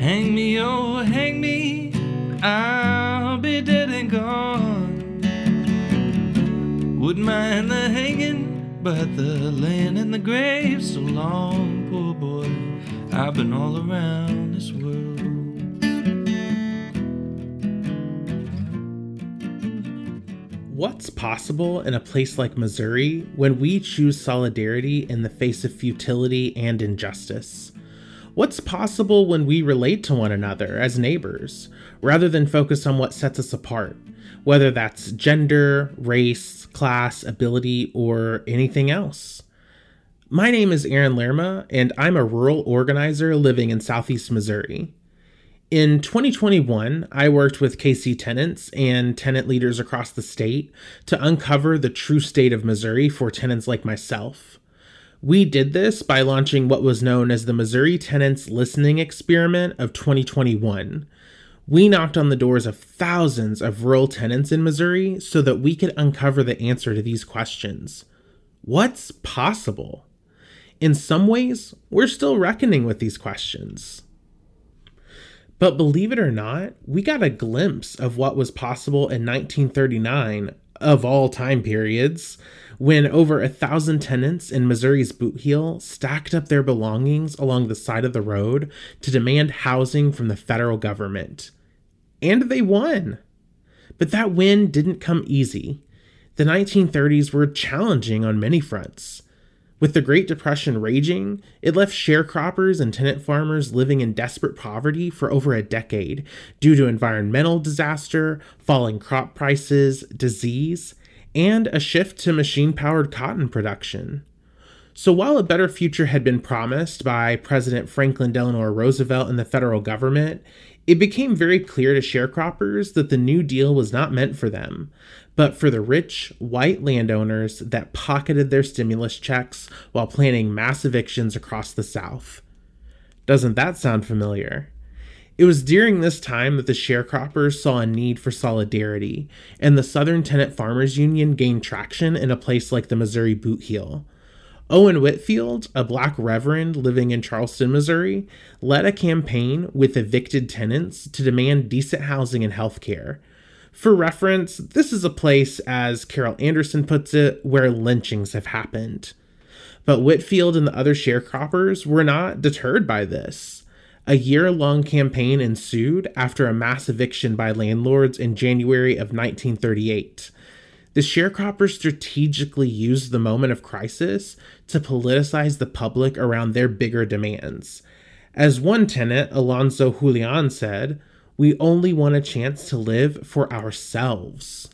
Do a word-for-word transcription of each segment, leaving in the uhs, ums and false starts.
Hang me, oh, hang me, I'll be dead and gone. Wouldn't mind the hanging, but the laying in the grave so long, poor boy, I've been all around this world. What's possible in a place like Missouri when we choose solidarity in the face of futility and injustice? What's possible when we relate to one another as neighbors, rather than focus on what sets us apart, whether that's gender, race, class, ability, or anything else? My name is Aaron Lerma, and I'm a rural organizer living in Southeast Missouri. In twenty twenty-one, I worked with K C tenants and tenant leaders across the state to uncover the true state of Missouri for tenants like myself. We did this by launching what was known as the Missouri Tenants Listening Experiment of twenty twenty-one. We knocked on the doors of thousands of rural tenants in Missouri so that we could uncover the answer to these questions. What's possible? In some ways, we're still reckoning with these questions. But believe it or not, we got a glimpse of what was possible in nineteen thirty-nine, of all time periods, when over a thousand tenants in Missouri's Boot Heel stacked up their belongings along the side of the road to demand housing from the federal government. And they won. But that win didn't come easy. The nineteen thirties were challenging on many fronts. With the Great Depression raging, it left sharecroppers and tenant farmers living in desperate poverty for over a decade due to environmental disaster, falling crop prices, disease, and a shift to machine-powered cotton production. So while a better future had been promised by President Franklin Delano Roosevelt and the federal government, it became very clear to sharecroppers that the New Deal was not meant for them, but for the rich, white landowners that pocketed their stimulus checks while planning mass evictions across the South. Doesn't that sound familiar? It was during this time that the sharecroppers saw a need for solidarity, and the Southern Tenant Farmers Union gained traction in a place like the Missouri Boot Heel. Owen Whitfield, a black reverend living in Charleston, Missouri, led a campaign with evicted tenants to demand decent housing and health care. For reference, this is a place, as Carol Anderson puts it, where lynchings have happened. But Whitfield and the other sharecroppers were not deterred by this. A year-long campaign ensued after a mass eviction by landlords in January of nineteen thirty-eight. The sharecroppers strategically used the moment of crisis to politicize the public around their bigger demands. As one tenant, Alonzo Julian, said, "We only want a chance to live for ourselves."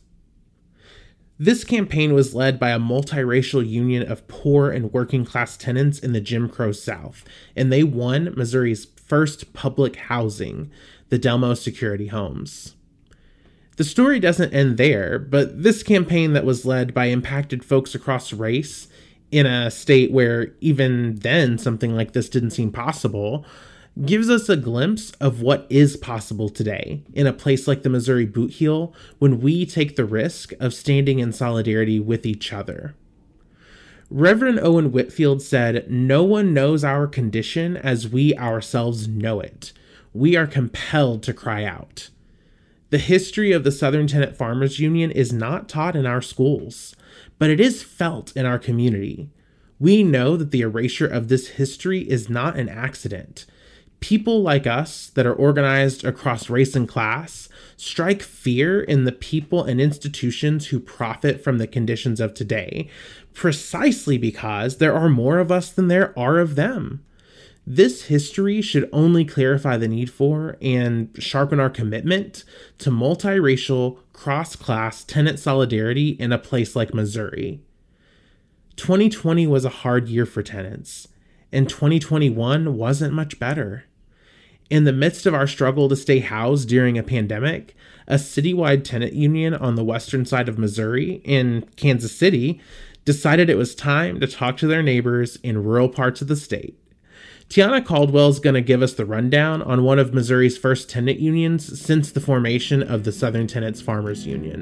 This campaign was led by a multiracial union of poor and working class tenants in the Jim Crow South, and they won Missouri's first public housing, the Delmo Security Homes. The story doesn't end there, but this campaign that was led by impacted folks across race, in a state where even then something like this didn't seem possible, gives us a glimpse of what is possible today in a place like the Missouri Boot Heel when we take the risk of standing in solidarity with each other. Reverend Owen Whitfield said, "No one knows our condition as we ourselves know it. We are compelled to cry out." The history of the Southern Tenant Farmers Union is not taught in our schools, but it is felt in our community. We know that the erasure of this history is not an accident. People like us that are organized across race and class strike fear in the people and institutions who profit from the conditions of today, precisely because there are more of us than there are of them. This history should only clarify the need for and sharpen our commitment to multiracial, cross-class tenant solidarity in a place like Missouri. twenty twenty was a hard year for tenants, and twenty twenty-one wasn't much better. In the midst of our struggle to stay housed during a pandemic, a citywide tenant union on the western side of Missouri, in Kansas City, decided it was time to talk to their neighbors in rural parts of the state. Tiana Caldwell is going to give us the rundown on one of Missouri's first tenant unions since the formation of the Southern Tenants Farmers Union.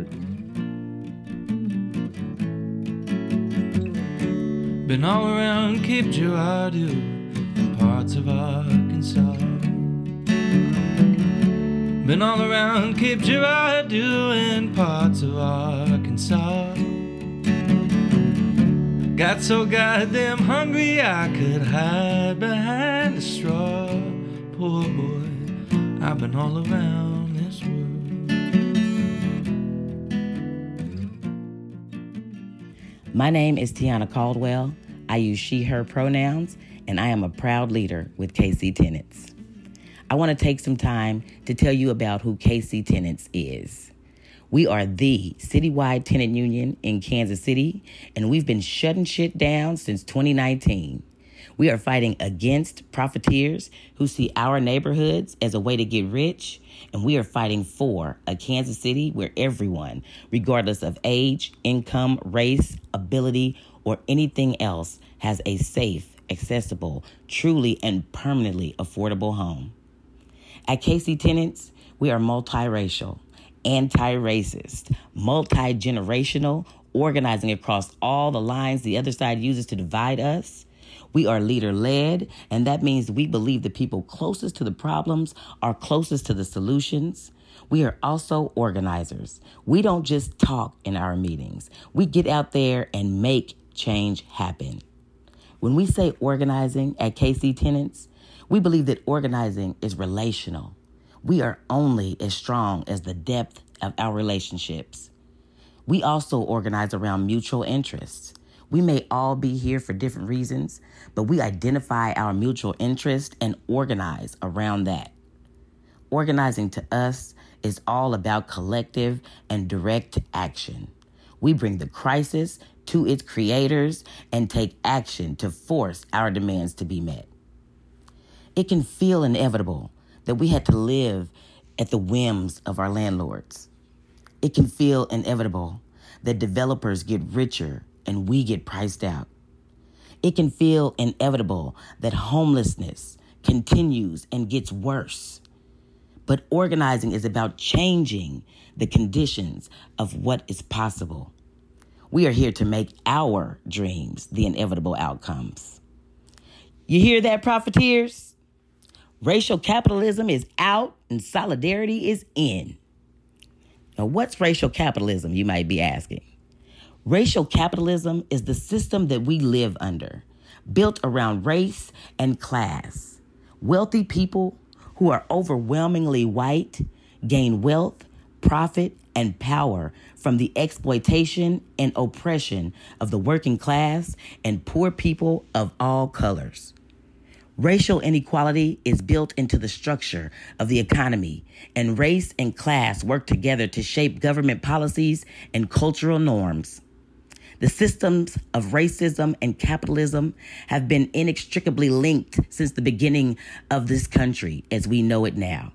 Been all around Cape Girardeau and parts of Arkansas. Been all around Cape Girardeau and parts of Arkansas. Got so goddamn hungry I could hide behind a straw. Poor boy, I've been all around this world. My name is Tiana Caldwell. I use she, her pronouns, and I am a proud leader with K C Tenants. I want to take some time to tell you about who K C Tenants is. We are the citywide tenant union in Kansas City, and we've been shutting shit down since twenty nineteen. We are fighting against profiteers who see our neighborhoods as a way to get rich, and we are fighting for a Kansas City where everyone, regardless of age, income, race, ability, or anything else, has a safe, accessible, truly and permanently affordable home. At K C Tenants, we are multiracial, anti-racist, multi-generational, organizing across all the lines the other side uses to divide us. We are leader-led, and that means we believe the people closest to the problems are closest to the solutions. We are also organizers. We don't just talk in our meetings. We get out there and make change happen. When we say organizing at K C Tenants, we believe that organizing is relational. We are only as strong as the depth of our relationships. We also organize around mutual interests. We may all be here for different reasons, but we identify our mutual interest and organize around that. Organizing to us is all about collective and direct action. We bring the crisis to its creators and take action to force our demands to be met. It can feel inevitable that we had to live at the whims of our landlords. It can feel inevitable that developers get richer and we get priced out. It can feel inevitable that homelessness continues and gets worse. But organizing is about changing the conditions of what is possible. We are here to make our dreams the inevitable outcomes. You hear that, profiteers? Racial capitalism is out and solidarity is in. Now, what's racial capitalism, you might be asking? Racial capitalism is the system that we live under, built around race and class. Wealthy people who are overwhelmingly white gain wealth, profit, and power from the exploitation and oppression of the working class and poor people of all colors. Racial inequality is built into the structure of the economy, and race and class work together to shape government policies and cultural norms. The systems of racism and capitalism have been inextricably linked since the beginning of this country as we know it now.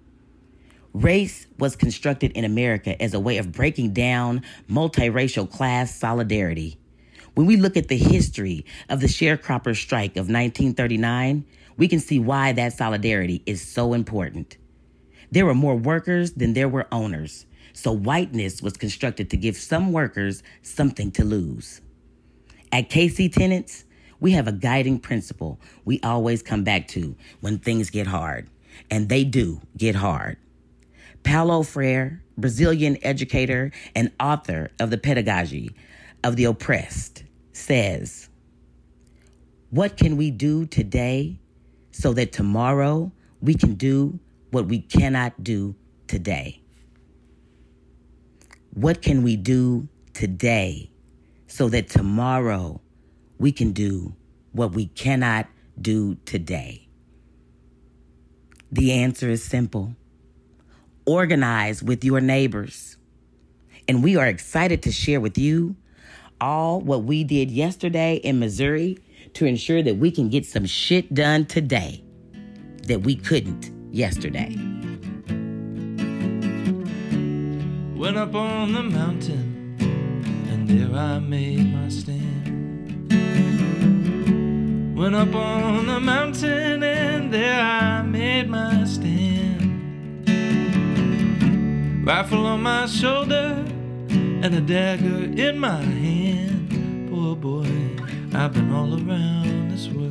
Race was constructed in America as a way of breaking down multiracial class solidarity. When we look at the history of the sharecropper strike of nineteen thirty-nine, we can see why that solidarity is so important. There were more workers than there were owners, so whiteness was constructed to give some workers something to lose. At K C Tenants, we have a guiding principle we always come back to when things get hard, and they do get hard. Paulo Freire, Brazilian educator and author of The Pedagogy of the Oppressed, says, "What can we do today so that tomorrow we can do what we cannot do today?" What can we do today so that tomorrow we can do what we cannot do today? The answer is simple. Organize with your neighbors. And we are excited to share with you all what we did yesterday in Missouri to ensure that we can get some shit done today that we couldn't yesterday. Went up on the mountain, and there I made my stand. Went up on the mountain, and there I made my stand. Rifle on my shoulder, and a dagger in my hand. Poor boy, I've been all around this world.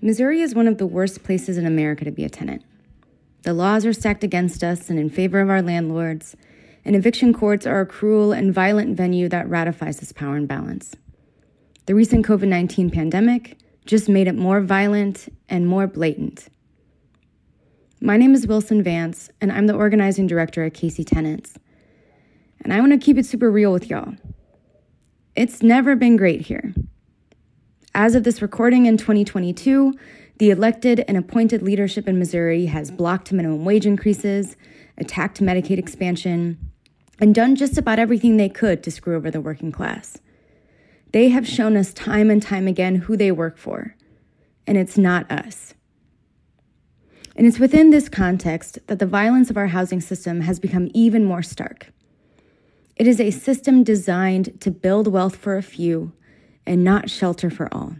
Missouri is one of the worst places in America to be a tenant. The laws are stacked against us and in favor of our landlords, and eviction courts are a cruel and violent venue that ratifies this power imbalance. The recent covid nineteen pandemic just made it more violent and more blatant. My name is Wilson Vance, and I'm the organizing director at K C Tenants. And I want to keep it super real with y'all. It's never been great here. As of this recording in twenty twenty-two, the elected and appointed leadership in Missouri has blocked minimum wage increases, attacked Medicaid expansion, and done just about everything they could to screw over the working class. They have shown us time and time again who they work for, and it's not us. And it's within this context that the violence of our housing system has become even more stark. It is a system designed to build wealth for a few and not shelter for all.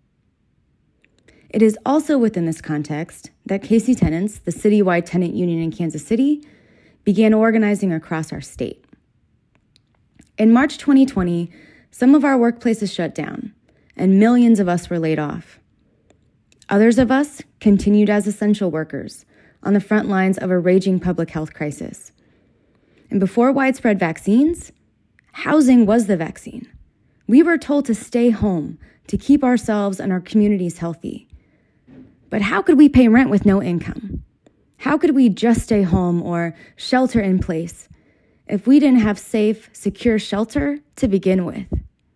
It is also within this context that K C Tenants, the citywide tenant union in Kansas City, began organizing across our state. In March twenty twenty, some of our workplaces shut down, and millions of us were laid off. Others of us continued as essential workers on the front lines of a raging public health crisis. And before widespread vaccines, housing was the vaccine. We were told to stay home to keep ourselves and our communities healthy. But how could we pay rent with no income? How could we just stay home or shelter in place if we didn't have safe, secure shelter to begin with?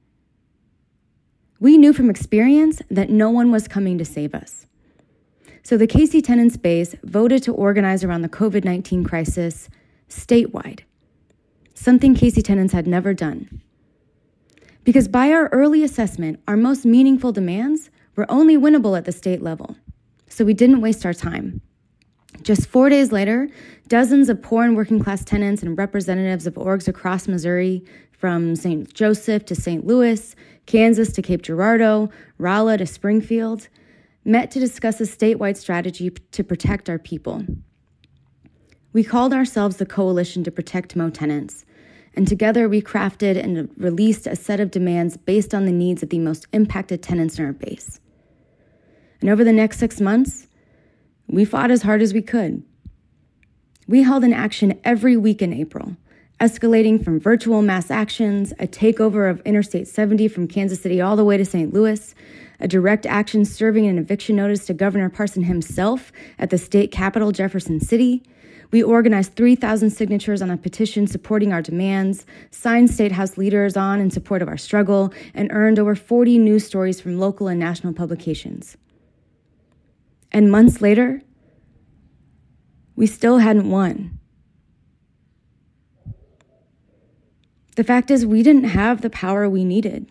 We knew from experience that no one was coming to save us. So the K C Tenants base voted to organize around the covid nineteen crisis statewide, something K C Tenants had never done. Because by our early assessment, our most meaningful demands were only winnable at the state level. So we didn't waste our time. Just four days later, dozens of poor and working class tenants and representatives of orgs across Missouri, from Saint Joseph to Saint Louis, Kansas to Cape Girardeau, Rolla to Springfield, met to discuss a statewide strategy to protect our people. We called ourselves the Coalition to Protect Mo Tenants, and together we crafted and released a set of demands based on the needs of the most impacted tenants in our base. And over the next six months, we fought as hard as we could. We held an action every week in April, escalating from virtual mass actions, a takeover of Interstate seventy from Kansas City all the way to Saint Louis, a direct action serving an eviction notice to Governor Parson himself at the state capitol, Jefferson City. We organized three thousand signatures on a petition supporting our demands, signed State House leaders on in support of our struggle, and earned over forty news stories from local and national publications. And months later, we still hadn't won. The fact is, we didn't have the power we needed.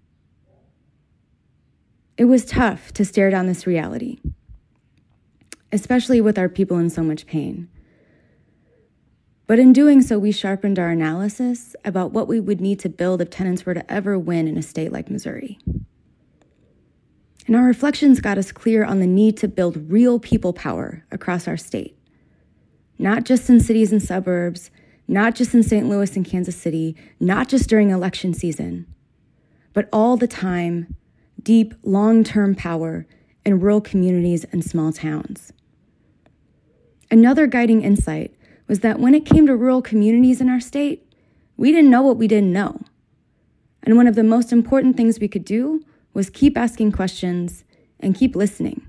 It was tough to stare down this reality, especially with our people in so much pain. But in doing so, we sharpened our analysis about what we would need to build if tenants were to ever win in a state like Missouri. And our reflections got us clear on the need to build real people power across our state, not just in cities and suburbs, not just in Saint Louis and Kansas City, not just during election season, but all the time, deep, long-term power in rural communities and small towns. Another guiding insight was that when it came to rural communities in our state, we didn't know what we didn't know. And one of the most important things we could do was keep asking questions and keep listening.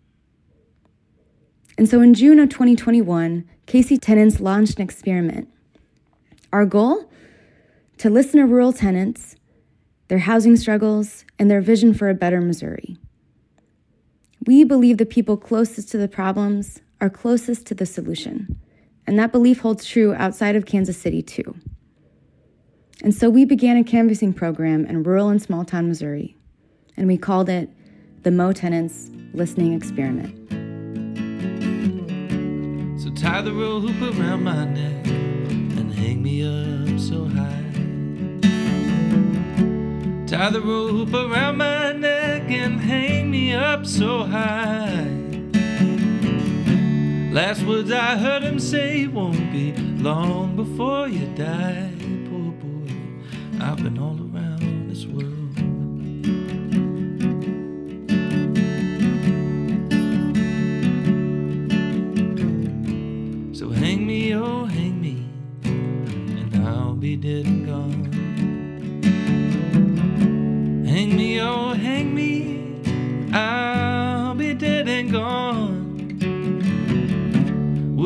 And so in June of twenty twenty-one, K C Tenants launched an experiment. Our goal? To listen to rural tenants, their housing struggles, and their vision for a better Missouri. We believe the people closest to the problems are closest to the solution. And that belief holds true outside of Kansas City, too. And so we began a canvassing program in rural and small town Missouri, and we called it the Mo Tenants Listening Experiment. So tie the rope around my neck and hang me up so high. Tie the rope around my neck and hang me up so high. Last words I heard him say, won't be long before you die. Poor boy, I've been all around this world.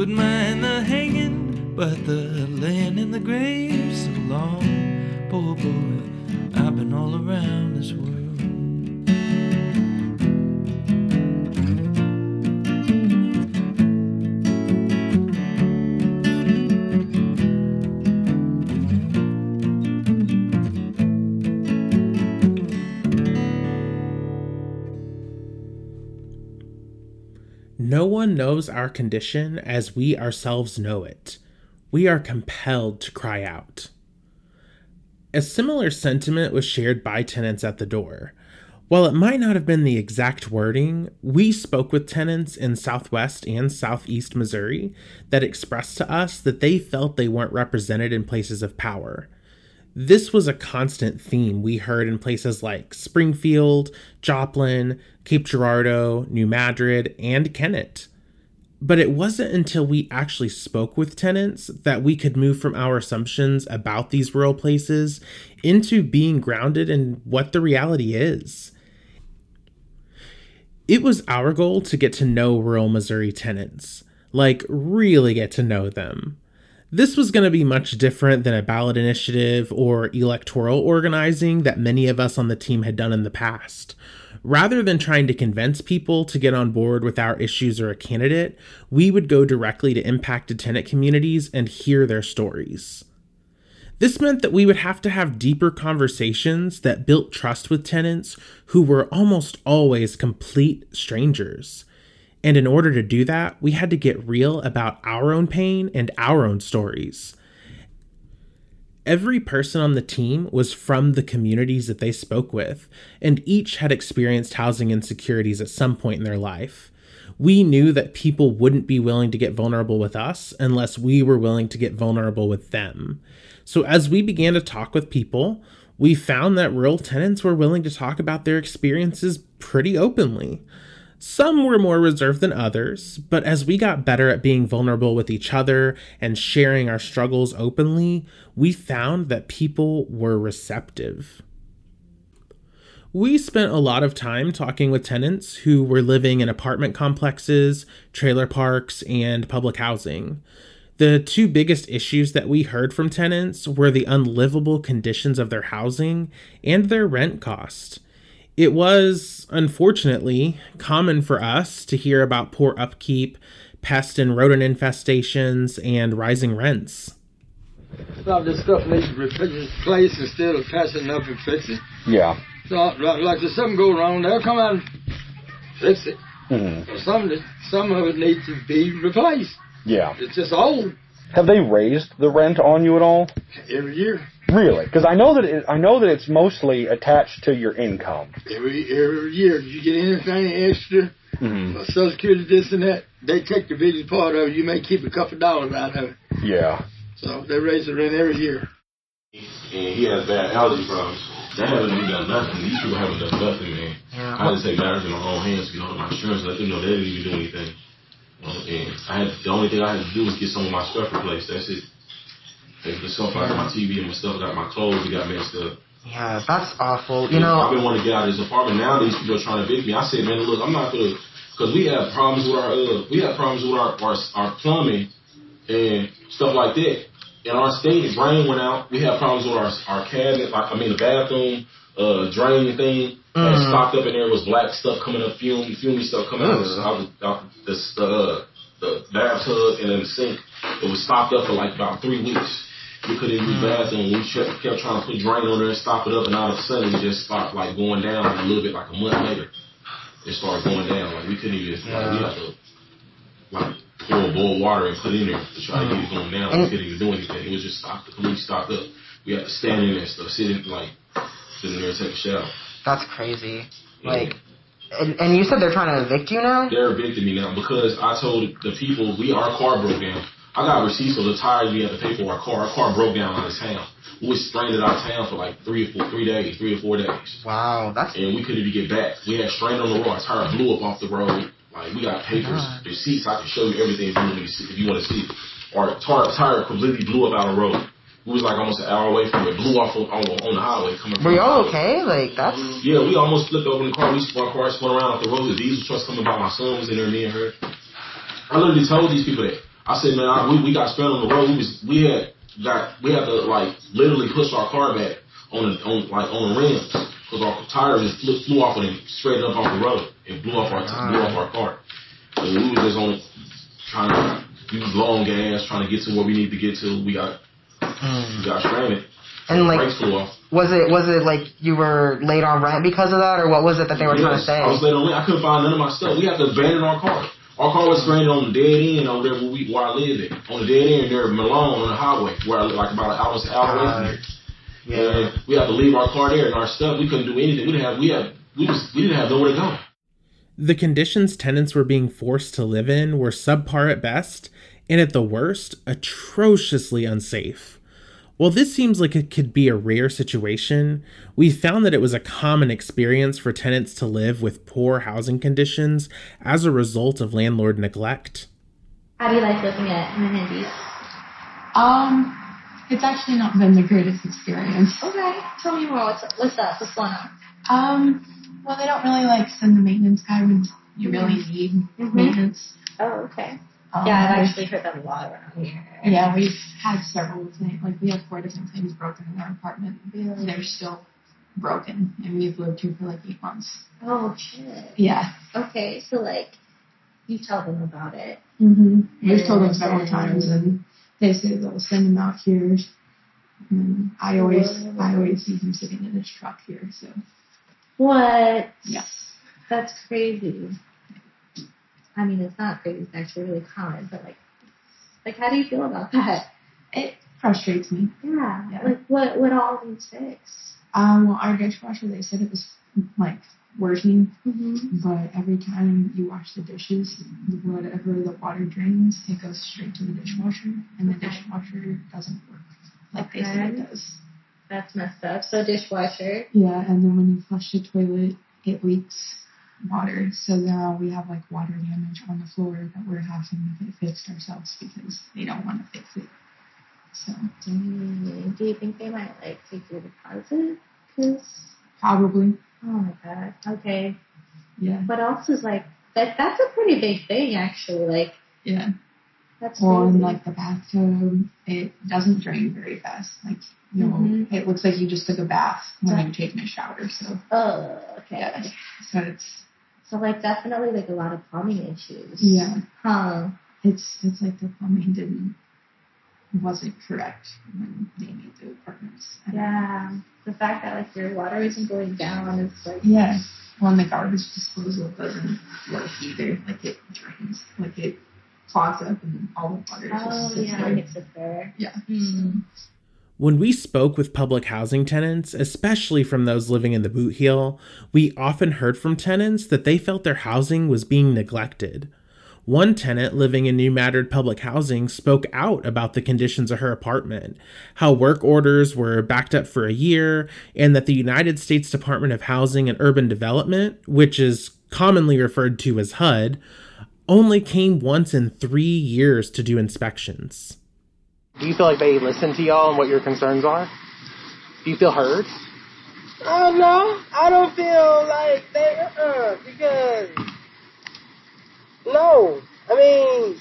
wouldn't mind the hanging, but the laying in the grave so long. Poor boy, I've been all around this world. No one knows our condition as we ourselves know it. We are compelled to cry out. A similar sentiment was shared by tenants at the door. While it might not have been the exact wording, we spoke with tenants in Southwest and Southeast Missouri that expressed to us that they felt they weren't represented in places of power. This was a constant theme we heard in places like Springfield, Joplin, Cape Girardeau, New Madrid, and Kennett. But it wasn't until we actually spoke with tenants that we could move from our assumptions about these rural places into being grounded in what the reality is. It was our goal to get to know rural Missouri tenants, like really get to know them. This was going to be much different than a ballot initiative or electoral organizing that many of us on the team had done in the past. Rather than trying to convince people to get on board with our issues or a candidate, we would go directly to impacted tenant communities and hear their stories. This meant that we would have to have deeper conversations that built trust with tenants who were almost always complete strangers. And in order to do that, we had to get real about our own pain and our own stories. Every person on the team was from the communities that they spoke with, and each had experienced housing insecurities at some point in their life. We knew that people wouldn't be willing to get vulnerable with us unless we were willing to get vulnerable with them. So as we began to talk with people, we found that rural tenants were willing to talk about their experiences pretty openly. Some were more reserved than others, but as we got better at being vulnerable with each other and sharing our struggles openly, we found that people were receptive. We spent a lot of time talking with tenants who were living in apartment complexes, trailer parks, and public housing. The two biggest issues that we heard from tenants were the unlivable conditions of their housing and their rent cost. It was, unfortunately, common for us to hear about poor upkeep, pest and rodent infestations, and rising rents. About this stuff needs to be replaced instead of patching up and fixing. Yeah. So, like if something go wrong, they'll come out and fix it. Mm-hmm. Some, some of it needs to be replaced. Yeah. It's just old. Have they raised the rent on you at all? Every year. Really? Because I know that it, I know that it's mostly attached to your income. Every every year, you get anything extra, mm-hmm. Social Security, this and that, they take the biggest part of it. You may keep a couple dollars out of it. Yeah. So they raise the rent every year. And he has bad allergy problems. That hasn't even done nothing. These people haven't done nothing, man. Yeah. I had to take matters in my own hands, you know, my insurance, let them know they didn't even do anything. You know, and I had the only thing I had to do was get some of my stuff replaced. That's it. The stuff I got my T V and my stuff, I got my clothes, we got messed up. Yeah, that's awful. You know, I've been wanting to get out of this apartment. Now these people are trying to evict me. I said, man, look, I'm not gonna, because we have problems with our, uh, we have problems with our, our our plumbing and stuff like that. And our state drain went out. We have problems with our our cabinet. I mean, the bathroom uh, drain thing mm-hmm. that stocked up in there was black stuff coming up, fume, fumy stuff coming mm-hmm. out of the, out the, the, uh, the bathtub and then the sink. It was stocked up for like about three weeks. We couldn't use the bathroom. We kept, kept trying to put drain on there and stop it up, and all of a sudden it just stopped like going down a little bit. Like a month later, it started going down. Like we couldn't even yeah. like we had to like pour a bowl of water and put it in there to try to get it going down. We couldn't even do anything. It was just stopped. The police stopped up. We had to stand in there and stuff, sit in like sit in there and take a shower. That's crazy. Yeah. Like, and, and you said they're trying to evict you now? They're evicting me now because I told the people we our car broke down. I got receipts of the tires we had to pay for our car. Our car broke down out of town. We was stranded out of town for like three or four, three days, three or four days. Wow, that's. And we couldn't even get back. We had stranded on the road. Our tire blew up off the road. Like we got papers, God. Receipts. I can show you everything if you want to see. If you want to see, our tire, tire completely blew up out of the road. We was like almost an hour away from it. Blew off on, on, on the highway coming. Were y'all okay? Like that's. Yeah, we almost flipped over in the car. We our car spun around off the road. The diesel truck coming by. My son was in there, me and her. I literally told these people that. I said, man, I, we we got spent on the road. We was we had got we had to like literally push our car back on the on like on the rims because our tires just flew, flew off and straight up off the road. It blew off our blew off our car. So we was just on trying to we was low on gas, trying to get to where we need to get to. We got we got stranded. And like, brakes flew off. Was it was it like you were late on rent because of that, or what was it that they were yes, trying to say? I was late on rent. I couldn't find none of my stuff. We had to abandon our car. Our car was stranded on the dead end over there where, we, where I live at. On the dead end there, Malone on the highway, where I live, like about an hour, hour away from here. Yeah. And we had to leave our car there and our stuff. We couldn't do anything. We didn't have. We had. We just. We didn't have nowhere to go. The conditions tenants were being forced to live in were subpar at best, and at the worst, atrociously unsafe. While this seems like it could be a rare situation, we found that it was a common experience for tenants to live with poor housing conditions as a result of landlord neglect. How do you like living at Menendez? Um, it's actually not been the greatest experience. Okay, tell me more. What's up? What's up? What's going on? Um, well, they don't really like send the maintenance guy when you really need mm-hmm. maintenance. Oh, okay. Um, yeah, I've actually heard that a lot around here. Yeah, we've had several things. Like, we have four different things broken in our apartment. Really? They're still broken, and we've lived here for like eight months. Oh, shit. Yeah. Okay, so, like, you tell them about it. Mm-hmm. We've told them several times, and they say they'll send them out here. And I always, Whoa. I always see him sitting in his truck here, so. What? Yes. That's crazy. I mean, it's not crazy. It's actually really common. But, like, like, how do you feel about that? It frustrates me. Yeah. yeah. Like, what what all needs fixed? Um, well, our dishwasher, they said it was, like, working. Mm-hmm. But every time you wash the dishes, whatever the water drains, it goes straight to the dishwasher. And the dishwasher doesn't work like okay. they said it does. That's messed up. So, dishwasher. Yeah, and then when you flush the toilet, it leaks water, so now we have like water damage on the floor that we're having to get fixed ourselves because they don't want to fix it. So, mm, do you think they might like take your deposit? Cause probably. Oh my god. Okay. Yeah. What else is like that? That's a pretty big thing, actually. Like. Yeah. That's well, crazy. And like the bathtub, it doesn't drain very fast. Like, you know, mm-hmm. it looks like you just took a bath when you're taking a shower. So. Oh, okay. Yeah. So it's. So, like, definitely, like, a lot of plumbing issues. Yeah. Huh. It's, it's like the plumbing didn't, wasn't correct when they made the apartments. Yeah. The fact that, like, your water isn't going down is, like... Yeah. Well, and the garbage disposal doesn't work either. Like, it drains. Like, it clogs up and all the water oh, just sits yeah, there. it makes it there. Yeah. Mm. So. When we spoke with public housing tenants, especially from those living in the Boot Heel, we often heard from tenants that they felt their housing was being neglected. One tenant living in New Madrid Public Housing spoke out about the conditions of her apartment, how work orders were backed up for a year, and that the United States Department of Housing and Urban Development, which is commonly referred to as H U D, only came once in three years to do inspections. Do you feel like they listen to y'all and what your concerns are? Do you feel heard? Oh, no. I don't feel like they, uh, because, no. I mean,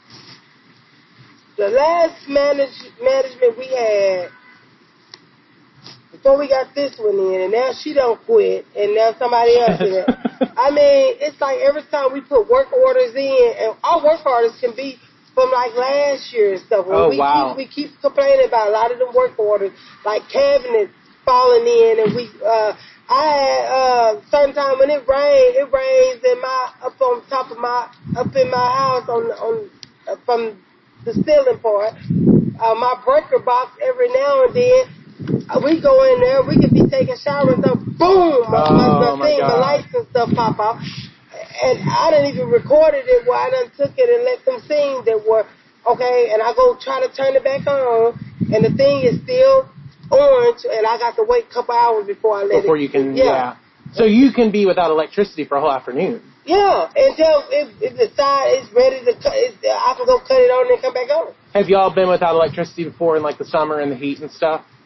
the last manage, management we had, before we got this one in, and now she don't quit, and now somebody else in it. I mean, it's like every time we put work orders in, and our work orders can be from like last year and stuff. Oh, we wow. Keep, we keep complaining about a lot of them work orders, like cabinets falling in, and we, uh, I had, uh, certain time when it rained, it rains in my, up on top of my, up in my house on, on, uh, from the ceiling part, uh, my breaker box every now and then, uh, we go in there, we could be taking showers, and boom, my, oh, my, my thing, my lights and stuff pop off. And I didn't even recorded it where I done took it and let them see that were, okay, and I go try to turn it back on, and the thing is still orange, and I got to wait a couple hours before I let Before it. you can, yeah. yeah. So you can be without electricity for a whole afternoon. Yeah, until it, it decide it's ready to cut, it's, I can go cut it on and come back on. Have y'all been without electricity before in like the summer and the heat and stuff?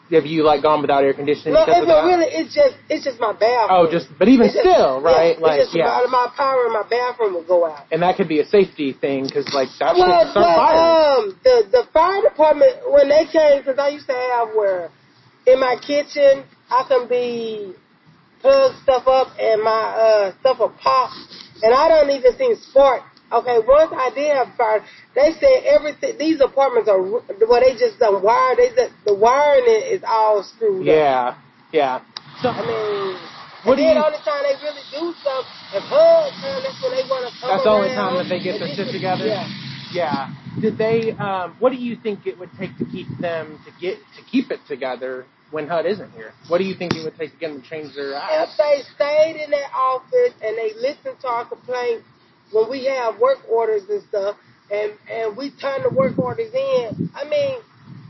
have you like gone without air conditioning? No, because it's of that? really, it's just, it's just my bathroom. Oh, just, but even It's just- still, right? Yeah, like, it's just yeah. my, my power in my bathroom will go out. And that could be a safety thing, because like that Well, shit start well fires. um, the the fire department when they came, because I used to have where in my kitchen I can be plug stuff up and my uh stuff will pop, and I don't even see spark. Okay, once I did have fire, they said everything. These apartments are well, they just done wire. They just, the wiring is all screwed Yeah, up. yeah. So I mean, what and do then you? the only time they really do stuff is hug, man. That's when they want to come That's the only around time that they get their and shit just- together. Yeah. Yeah. Did they? Um, what do you think it would take to keep them to get to keep it together when H U D isn't here? What do you think it would take to get them to change their If act? they stayed in their office and they listened to our complaints when we have work orders and stuff, and, and we turn the work orders in, I mean,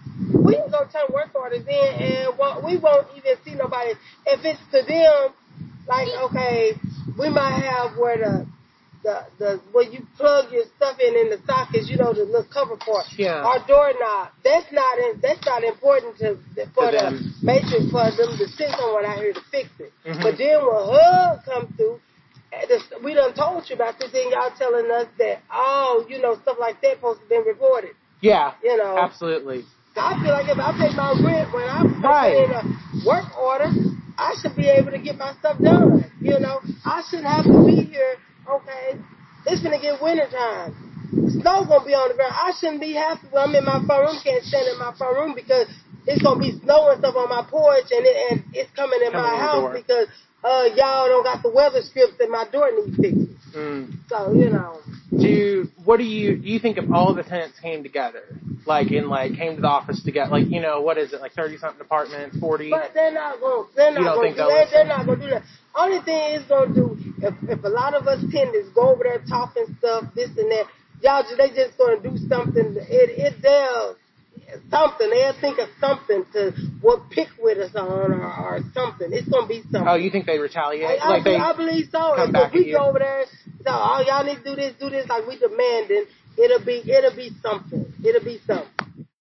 we can go turn work orders in and what, we won't even see nobody. If it's to them, like, okay, we might have where the, the, the where you plug your stuff in in the sockets, you know, the little cover part. Yeah. Our doorknob. That's not in, that's not important to for To the them. matrix for them to send someone out here to fix it. Mhm. But then when H U D come through, and this- we done told you about this, and y'all telling us that oh, you know, stuff like that supposed to be reported. Yeah. You know. Absolutely. I feel like if I pay my rent when I'm Right. in a work order, I should be able to get my stuff done. You know, I shouldn't have to be here. Okay, it's gonna get winter time. Snow's gonna be on the ground. I shouldn't be happy when I'm in my front room. Can't stand in my front room because it's gonna be snow and stuff on my porch, and it, and it's coming in Coming my in your house door. because uh y'all don't got the weather strips and my door needs fixing. Mm. So you know. Do what do you do? You think if all the tenants came together, like in like came to the office together, like you know what is it, like thirty something apartments, forty? But they're not going. They're You not don't going think to do they'll that. They're listen? not going to do that. Only thing it's going to do if if a lot of us tenants go over there talking stuff, this and that, y'all just they just going to do something. It it they'll something. They'll think of something to what pick with us on or, or something. It's going to be something. Oh, you think they retaliate? I, I, like they I believe so. come If back we at you? go over there, so oh y'all need to do this, do this, like we demanding. It'll be it'll be something. It'll be something.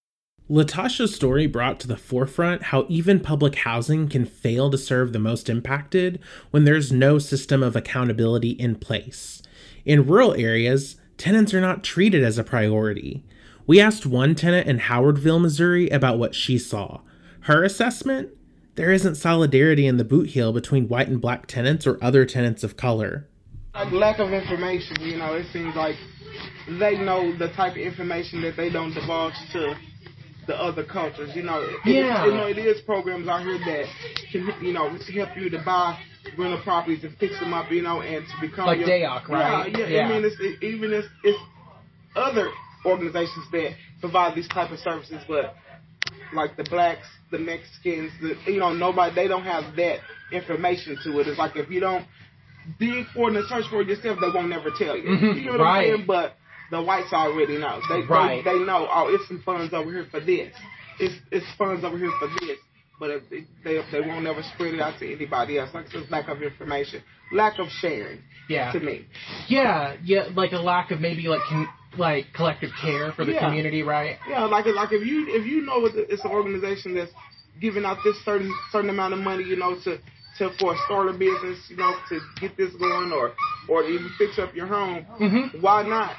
Latasha's story brought to the forefront how even public housing can fail to serve the most impacted when there's no system of accountability in place. In rural areas, tenants are not treated as a priority. We asked one tenant in Howardville, Missouri about what she saw. Her assessment? There isn't solidarity in the boot heel between white and black tenants or other tenants of color. Like lack of information, you know, it seems like they know the type of information that they don't divulge to the other cultures, you know. It, Yeah. You know, it is programs out here that can, you know, help you to buy rental properties and fix them up, you know, and to become Like your, D A O C, right? Yeah, yeah. Yeah. I mean, it's, it, even it's, it's other organizations that provide these type of services, but like the blacks, the Mexicans, the, you know, nobody, they don't have that information to it. It's like if you don't dig for it and search for it yourself, they won't never tell you. Mhm, You know what right. I'm saying? But the whites already know. They, Right. they they know. Oh, it's some funds over here for this. It's it's funds over here for this. But if they they, they won't never spread it out to anybody else. Like I said, lack of information, lack of sharing. Yeah. To me. Yeah, yeah, like a lack of maybe like con- like collective care for the Yeah. community, right? Yeah, like like if you if you know it's an organization that's giving out this certain certain amount of money, you know, to to for a starter business, you know, to get this going or or to even fix up your home, Mm-hmm. why not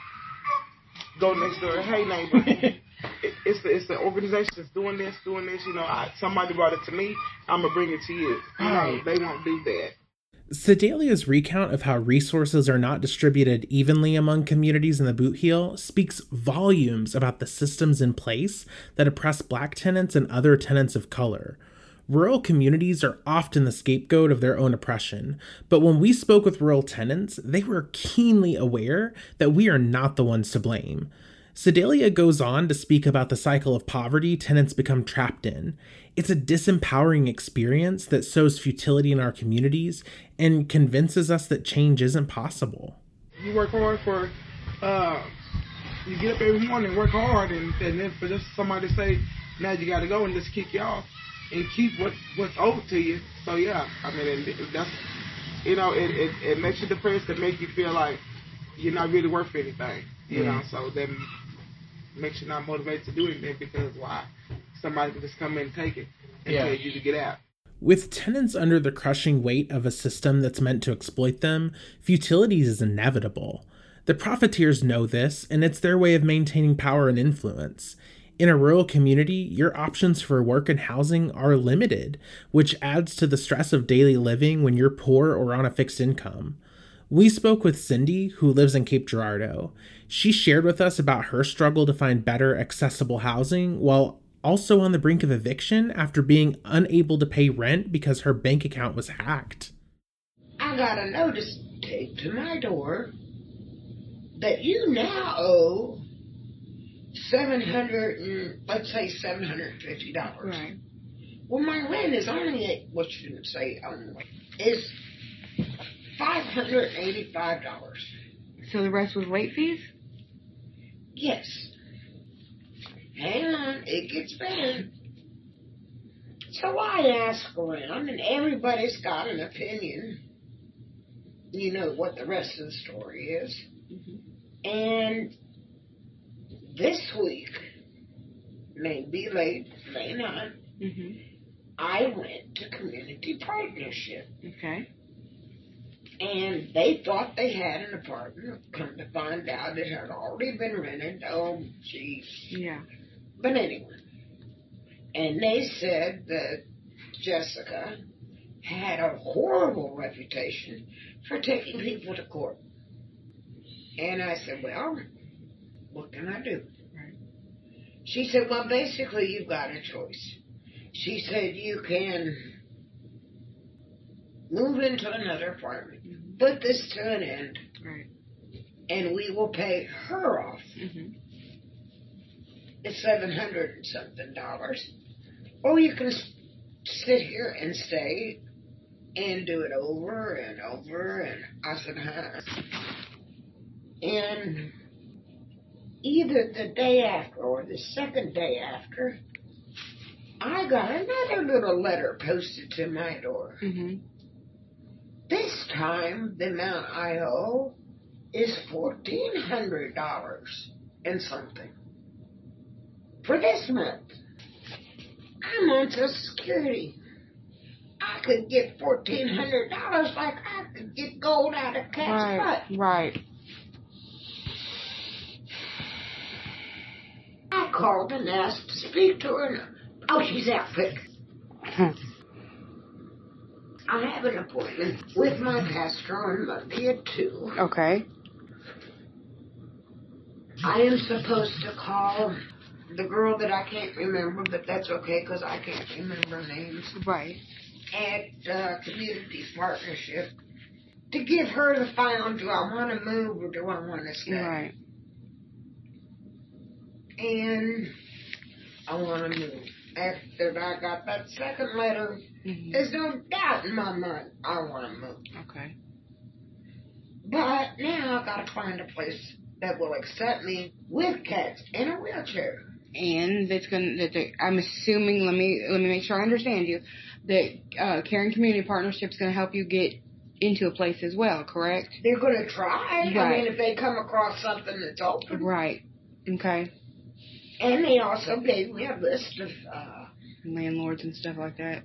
go next door? Hey neighbor, it, it's the it's the organization that's doing this, doing this. You know, I, somebody brought it to me, I'm gonna bring it to you. You know, Right. they won't do that. Sedalia's recount of how resources are not distributed evenly among communities in the boot heel speaks volumes about the systems in place that oppress black tenants and other tenants of color. Rural communities are often the scapegoat of their own oppression, but when we spoke with rural tenants, they were keenly aware that we are not the ones to blame. Sedalia goes on to speak about the cycle of poverty tenants become trapped in. It's a disempowering experience that sows futility in our communities and convinces us that change isn't possible. You work hard for, uh, you get up every morning, work hard, and, and then for just somebody to say, now you got to go and just kick you off and keep what what's owed to you. So yeah, I mean, it, it, that's, you know, it, it, it makes you depressed and make you feel like you're not really worth anything, you Mm. know, so then makes you not motivated to do anything because why? Somebody can just come in and take it. and Yeah. tell you to get out. With tenants under the crushing weight of a system that's meant to exploit them, futility is inevitable. The profiteers know this, and it's their way of maintaining power and influence. In a rural community, your options for work and housing are limited, which adds to the stress of daily living when you're poor or on a fixed income. We spoke with Cindy, who lives in Cape Girardeau. She shared with us about her struggle to find better, accessible housing while also on the brink of eviction after being unable to pay rent because her bank account was hacked. I got a notice taped to my door that you now owe seven hundred and let's say seven hundred and fifty dollars. Right. Well, my rent is only what you shouldn't say only is five hundred and eighty-five dollars. So the rest was late fees? Yes. Hang on, it gets better. So I ask around, and everybody's got an opinion. You know what the rest of the story is. Mm-hmm. And this week, maybe late, may not, mm-hmm. I went to Community Partnership. Okay. And they thought they had an apartment. Come to find out it had already been rented. Oh, jeez. Yeah. But anyway. And they said that Jessica had a horrible reputation for taking people to court. And I said, well, what can I do? Right. She said, well, basically, you've got a choice. She said, you can move into another apartment, mm-hmm. put this to an end, right. and we will pay her off. Mm-hmm. It's seven hundred and something dollars. Or you can sit here and stay and do it over and over. And I said, huh? And either the day after or the second day after, I got another little letter posted to my door. Mm-hmm. This time, the amount I owe is fourteen hundred dollars and something. For this month, I'm on Social Security. I could get fourteen hundred dollars like I could get gold out of cat's right, butt. Right. I called and asked to speak to her. Oh, she's out quick. I have an appointment with my pastor on Monday at two. Okay. I am supposed to call the girl that I can't remember, but that's okay because I can't remember names. Right. At uh, Community Partnership to give her the final, do I want to move or do I want to stay? Right. And I want to move. After I got that second letter, mm-hmm. there's no doubt in my mind I want to move. Okay. But now I got to find a place that will accept me with cats in a wheelchair. And that's gonna. That they, I'm assuming. Let me let me make sure I understand you. That uh, Caring Community Partnership is going to help you get into a place as well. Correct? They're going to try. Right. I mean, if they come across something that's open. Right. Okay. And they also gave me a list of uh, landlords and stuff like that.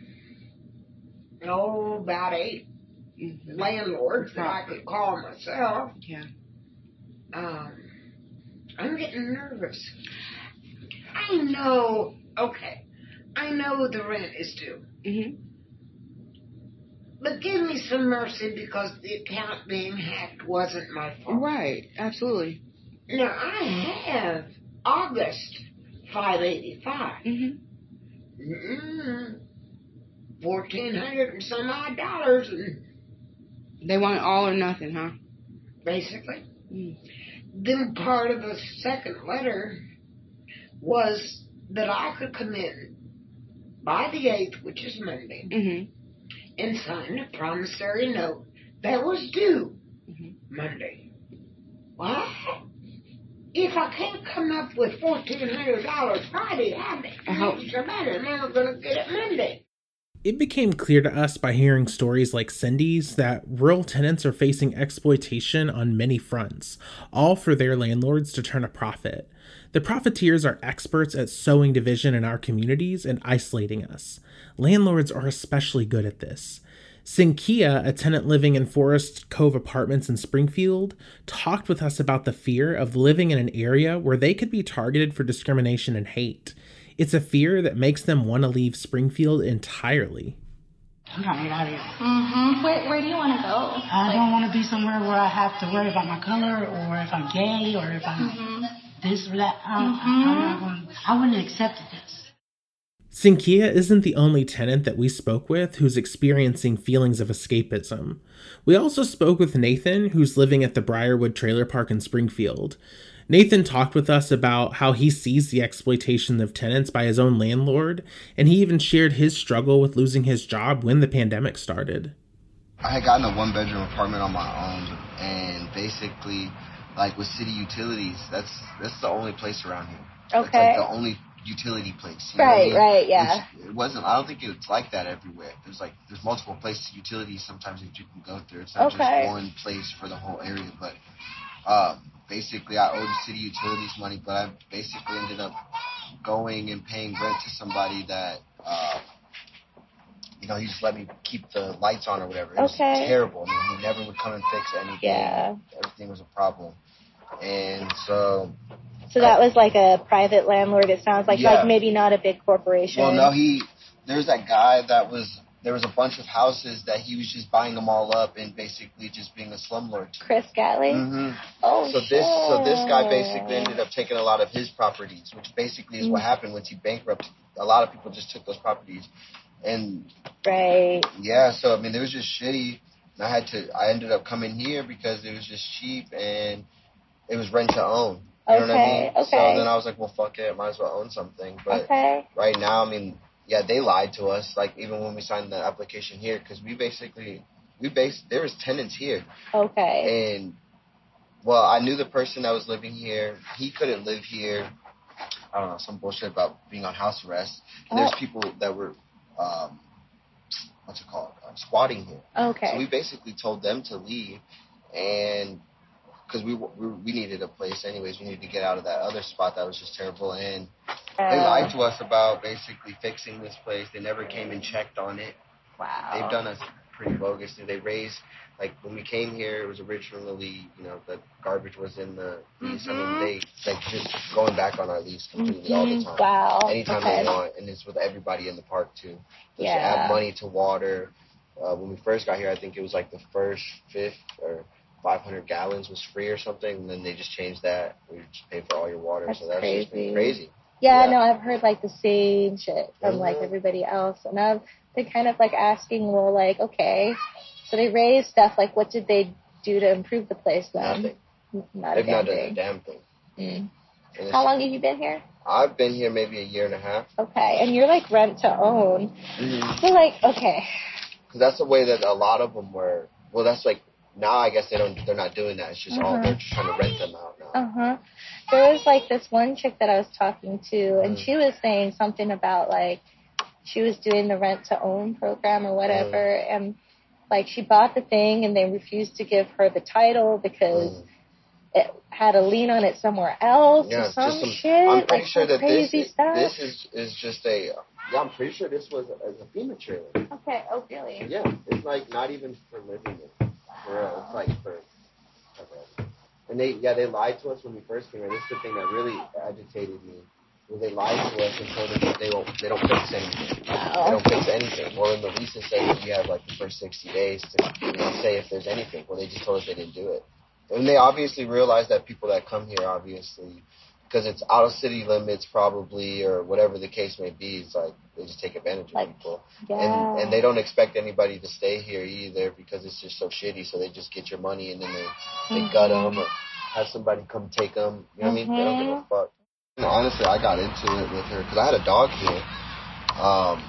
Oh, about eight mm-hmm. landlords that I could call myself. Yeah. Um, I'm getting nervous. I know, okay, I know the rent is due. Mm-hmm. But give me some mercy because the account being hacked wasn't my fault. Right, absolutely. Now, I have August five eighty-five. Mm-hmm. Mm-hmm. fourteen hundred and some odd dollars. And they want all or nothing, huh? Basically. Mm. Then part of the second letter was that I could come in by the eighth, which is Monday, mm-hmm. and sign a promissory note that was due mm-hmm. Monday. What? If I can't come up with fourteen hundred dollars Friday, how much better? I'm not going to get it Monday. It became clear to us by hearing stories like Cindy's that rural tenants are facing exploitation on many fronts, all for their landlords to turn a profit. The profiteers are experts at sowing division in our communities and isolating us. Landlords are especially good at this. Sinkia, a tenant living in Forest Cove Apartments in Springfield, talked with us about the fear of living in an area where they could be targeted for discrimination and hate. It's a fear that makes them want to leave Springfield entirely. I'm trying to get out of here. Mm-hmm. Where, where do you want to go? I Like- don't want to be somewhere where I have to worry about my color or if I'm gay or if I'm Mm-hmm. this or that. I, Mm-hmm. I'm not going, I wouldn't have accepted this. Sinkia isn't the only tenant that we spoke with who's experiencing feelings of escapism. We also spoke with Nathan, who's living at the Briarwood Trailer Park in Springfield. Nathan talked with us about how he sees the exploitation of tenants by his own landlord, and he even shared his struggle with losing his job when the pandemic started. I had gotten a one-bedroom apartment on my own, and basically, like with city utilities, that's that's the only place around here. That's Okay. like the only utility place. You know what I Right, mean? right, yeah. Which it wasn't. I don't think it's like that everywhere. There's like there's multiple places, utilities sometimes that you can go through. It's not Okay. just one place for the whole area. But um, basically, I owed city utilities money, but I basically ended up going and paying rent to somebody that. Uh, You know, he just let me keep the lights on or whatever. It was Okay. terrible. I mean, he never would come and fix anything. Yeah. Everything was a problem. And so... So that was like a private landlord, it sounds like, Yeah. like maybe not a big corporation. Well, no, he... There's that guy that was... There was a bunch of houses that he was just buying them all up and basically just being a slumlord. Chris Gatley? Mm-hmm. Oh, So this, so this guy shit. basically ended up taking a lot of his properties, which basically is what Mm. happened once he bankrupted. A lot of people just took those properties, and Right. yeah. So I mean, it was just shitty. And I had to. I ended up coming here because it was just cheap and it was rent to own. You know what I Okay, mean? okay. So then I was like, well, fuck it, might as well own something. But Okay. right now, I mean, yeah, they lied to us. Like even when we signed the application here, because we basically we based there was tenants here. Okay. And well, I knew the person that was living here. He couldn't live here. I don't know, some bullshit about being on house arrest. And there's Oh. people that were, um, what's it called, uh, squatting here. Okay. So we basically told them to leave, and because we, we we needed a place anyways, we needed to get out of that other spot that was just terrible. And they Uh, lied to us about basically fixing this place. They never came and checked on it. Wow. They've done us pretty bogus. They raised, like, when we came here, it was originally, you know, the garbage was in the lease. I mean, they, like, just going back on our lease completely all the Mhm. time. Wow. Anytime Okay. they want, and it's with everybody in the park, too. Just Yeah. add money to water. Uh, when we first got here, I think it was, like, the first fifth or five hundred gallons was free or something, and then they just changed that. We just pay for all your water, That's so that's just been crazy. crazy. Yeah, Yeah. no, I've heard like the same shit from like Mhm. everybody else, and I've been kind of like asking, well, like, okay, so they raised stuff, like, what did they do to improve the place then? Nothing. Not a They've damn not done a thing. damn thing. Mm. And it's- How long have you been here? I've been here maybe a year and a half. Okay, and you're like rent to own. Mm-hmm. So like, okay, Because that's the way that a lot of them were. Well, that's like now. I guess they don't. They're not doing that. It's just all Uh-huh. they're just trying to rent them out now. uh huh. There was like this one chick that I was talking to, and Mm. she was saying something about like she was doing the rent to own program or whatever, Mm. and like she bought the thing and they refused to give her the title because Mm. it had a lien on it somewhere else Yeah, or it's some just some. shit. I'm pretty like sure some that this crazy stuff. this is is just a. Yeah, I'm pretty sure this was a, a FEMA trailer. Okay. Oh, really? Yeah, it's like not even for living in. For real, it's like for. Okay. And they yeah they lied to us when we first came here. This is the thing that really agitated me. Where they lied to us and told us that they won't they don't fix anything. Wow. They don't fix anything. Well, in the lease it says that you have like the first sixty days to you know, say if there's anything. Well, they just told us they didn't do it. And they obviously realize that people that come here, obviously, because it's out of city limits probably or whatever the case may be, it's like they just take advantage of Like, people. yeah. And and they don't expect anybody to stay here either because it's just so shitty. So they just get your money and then they, they Mhm. gut them or have somebody come take them. You know what I mean? They don't give a fuck. You know, honestly, I got into it with her because I had a dog here. Um,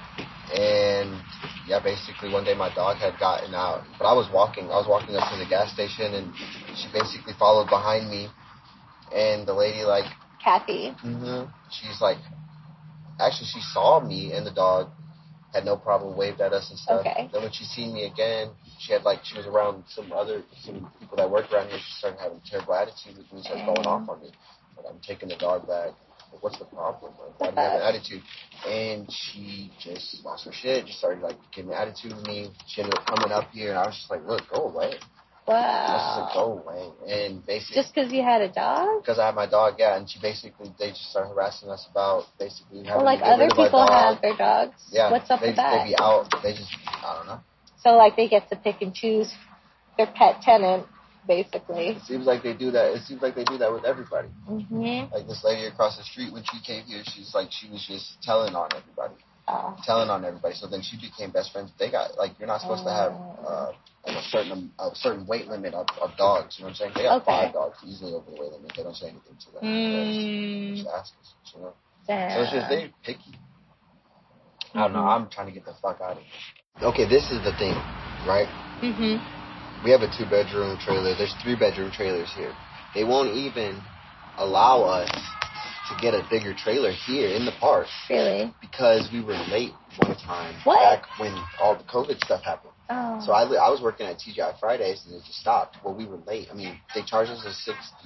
and yeah, basically one day my dog had gotten out, but I was walking. I was walking up to the gas station, and she basically followed behind me. And the lady, like, Kathy. hmm she's like, actually, she saw me and the dog, had no problem, waved at us and stuff. Okay. Then when she seen me again, she had like, she was around some other, some people that worked around here, she started having a terrible attitude with me, started going off on me. Like, I'm taking the dog back. Like, what's the problem? Like, why do you have an attitude? And she just lost her shit, just started like getting an attitude with me. She ended up coming up here, and I was just like, look, go away. Wow. I was just like, go away. And basically, just because you had a dog? Because I had my dog, yeah. And she basically, they just started harassing us about basically having Well, like to get other rid of our people dog. have their dogs. Yeah. What's up they, with that? They be out. They just, I don't know. So, like, they get to pick and choose their pet tenant, basically. It seems like they do that. It seems like they do that with everybody. Mm-hmm. Like this lady across the street, when she came here, she's like, she was just telling on everybody. Oh. Telling on everybody. So then she became best friends. They got, like, you're not supposed oh. to have uh, like a certain a certain weight limit of, of dogs. You know what I'm saying? They got okay. five dogs easily over the weight limit. They don't say anything to them. Mm. They just ask us, you know? Damn. So it's just, they're picky. Mm-hmm. I don't know. I'm trying to get the fuck out of here. Okay, this is the thing, right? Mm-hmm. We have a two-bedroom trailer. There's three-bedroom trailers here. They won't even allow us to get a bigger trailer here in the park. Really? Because we were late one time. What? Back when all the COVID stuff happened. Oh. So I, I was working at T G I Fridays, and it just stopped. Well, we were late. I mean, they charged us a sixty.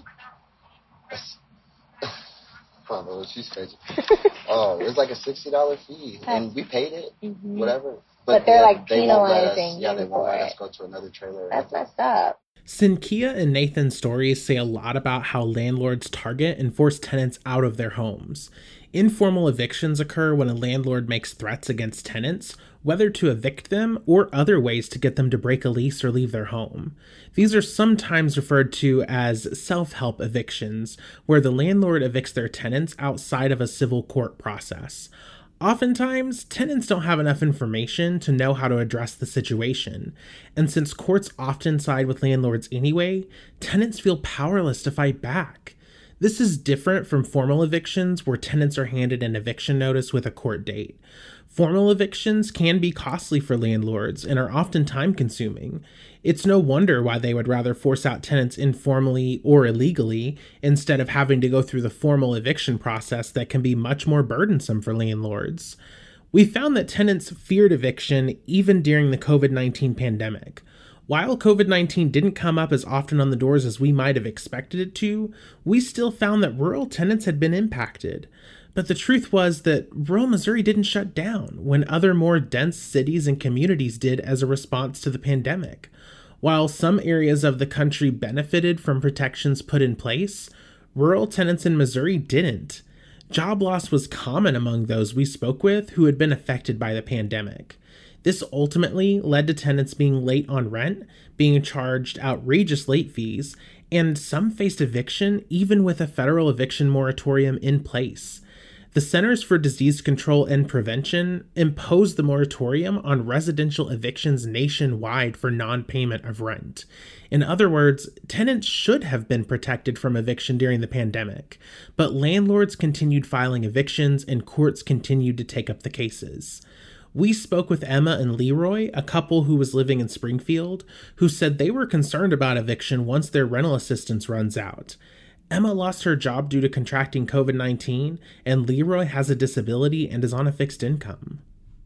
I don't know, she's crazy. Oh, it was like a sixty dollar fee, and we paid it. Mm-hmm. Whatever. But, but they're they, like they penalizing us, Yeah, they won't let it. us go to another trailer. That's messed up. Sinkia and Nathan's stories say a lot about how landlords target and force tenants out of their homes. Informal evictions occur when a landlord makes threats against tenants, whether to evict them or other ways to get them to break a lease or leave their home. These are sometimes referred to as self-help evictions, where the landlord evicts their tenants outside of a civil court process. Oftentimes, tenants don't have enough information to know how to address the situation, and since courts often side with landlords anyway, tenants feel powerless to fight back. This is different from formal evictions where tenants are handed an eviction notice with a court date. Formal evictions can be costly for landlords and are often time-consuming. It's no wonder why they would rather force out tenants informally or illegally instead of having to go through the formal eviction process that can be much more burdensome for landlords. We found that tenants feared eviction even during the covid nineteen pandemic. While covid nineteen didn't come up as often on the doors as we might have expected it to, we still found that rural tenants had been impacted. But the truth was that rural Missouri didn't shut down when other more dense cities and communities did as a response to the pandemic. While some areas of the country benefited from protections put in place, rural tenants in Missouri didn't. Job loss was common among those we spoke with who had been affected by the pandemic. This ultimately led to tenants being late on rent, being charged outrageous late fees, and some faced eviction even with a federal eviction moratorium in place. The Centers for Disease Control and Prevention imposed the moratorium on residential evictions nationwide for non-payment of rent. In other words, tenants should have been protected from eviction during the pandemic, but landlords continued filing evictions and courts continued to take up the cases. We spoke with Emma and Leroy, a couple who was living in Springfield, who said they were concerned about eviction once their rental assistance runs out. Emma lost her job due to contracting covid nineteen, and Leroy has a disability and is on a fixed income.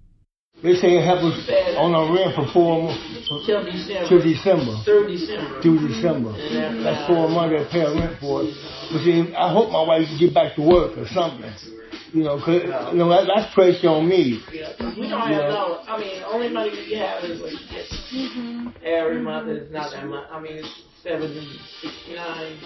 They say it happens on a rent for four months. Till December. Till December. Through December. Through December. That's four months they pay a rent for it. But see, I hope my wife can get back to work or something. You know, cause, you know that, that's pressure on me. Yeah, we don't have no, I mean, only money we have is what you get. Mm-hmm. Every month is not that much. I mean, it's seventy, sixty-nine.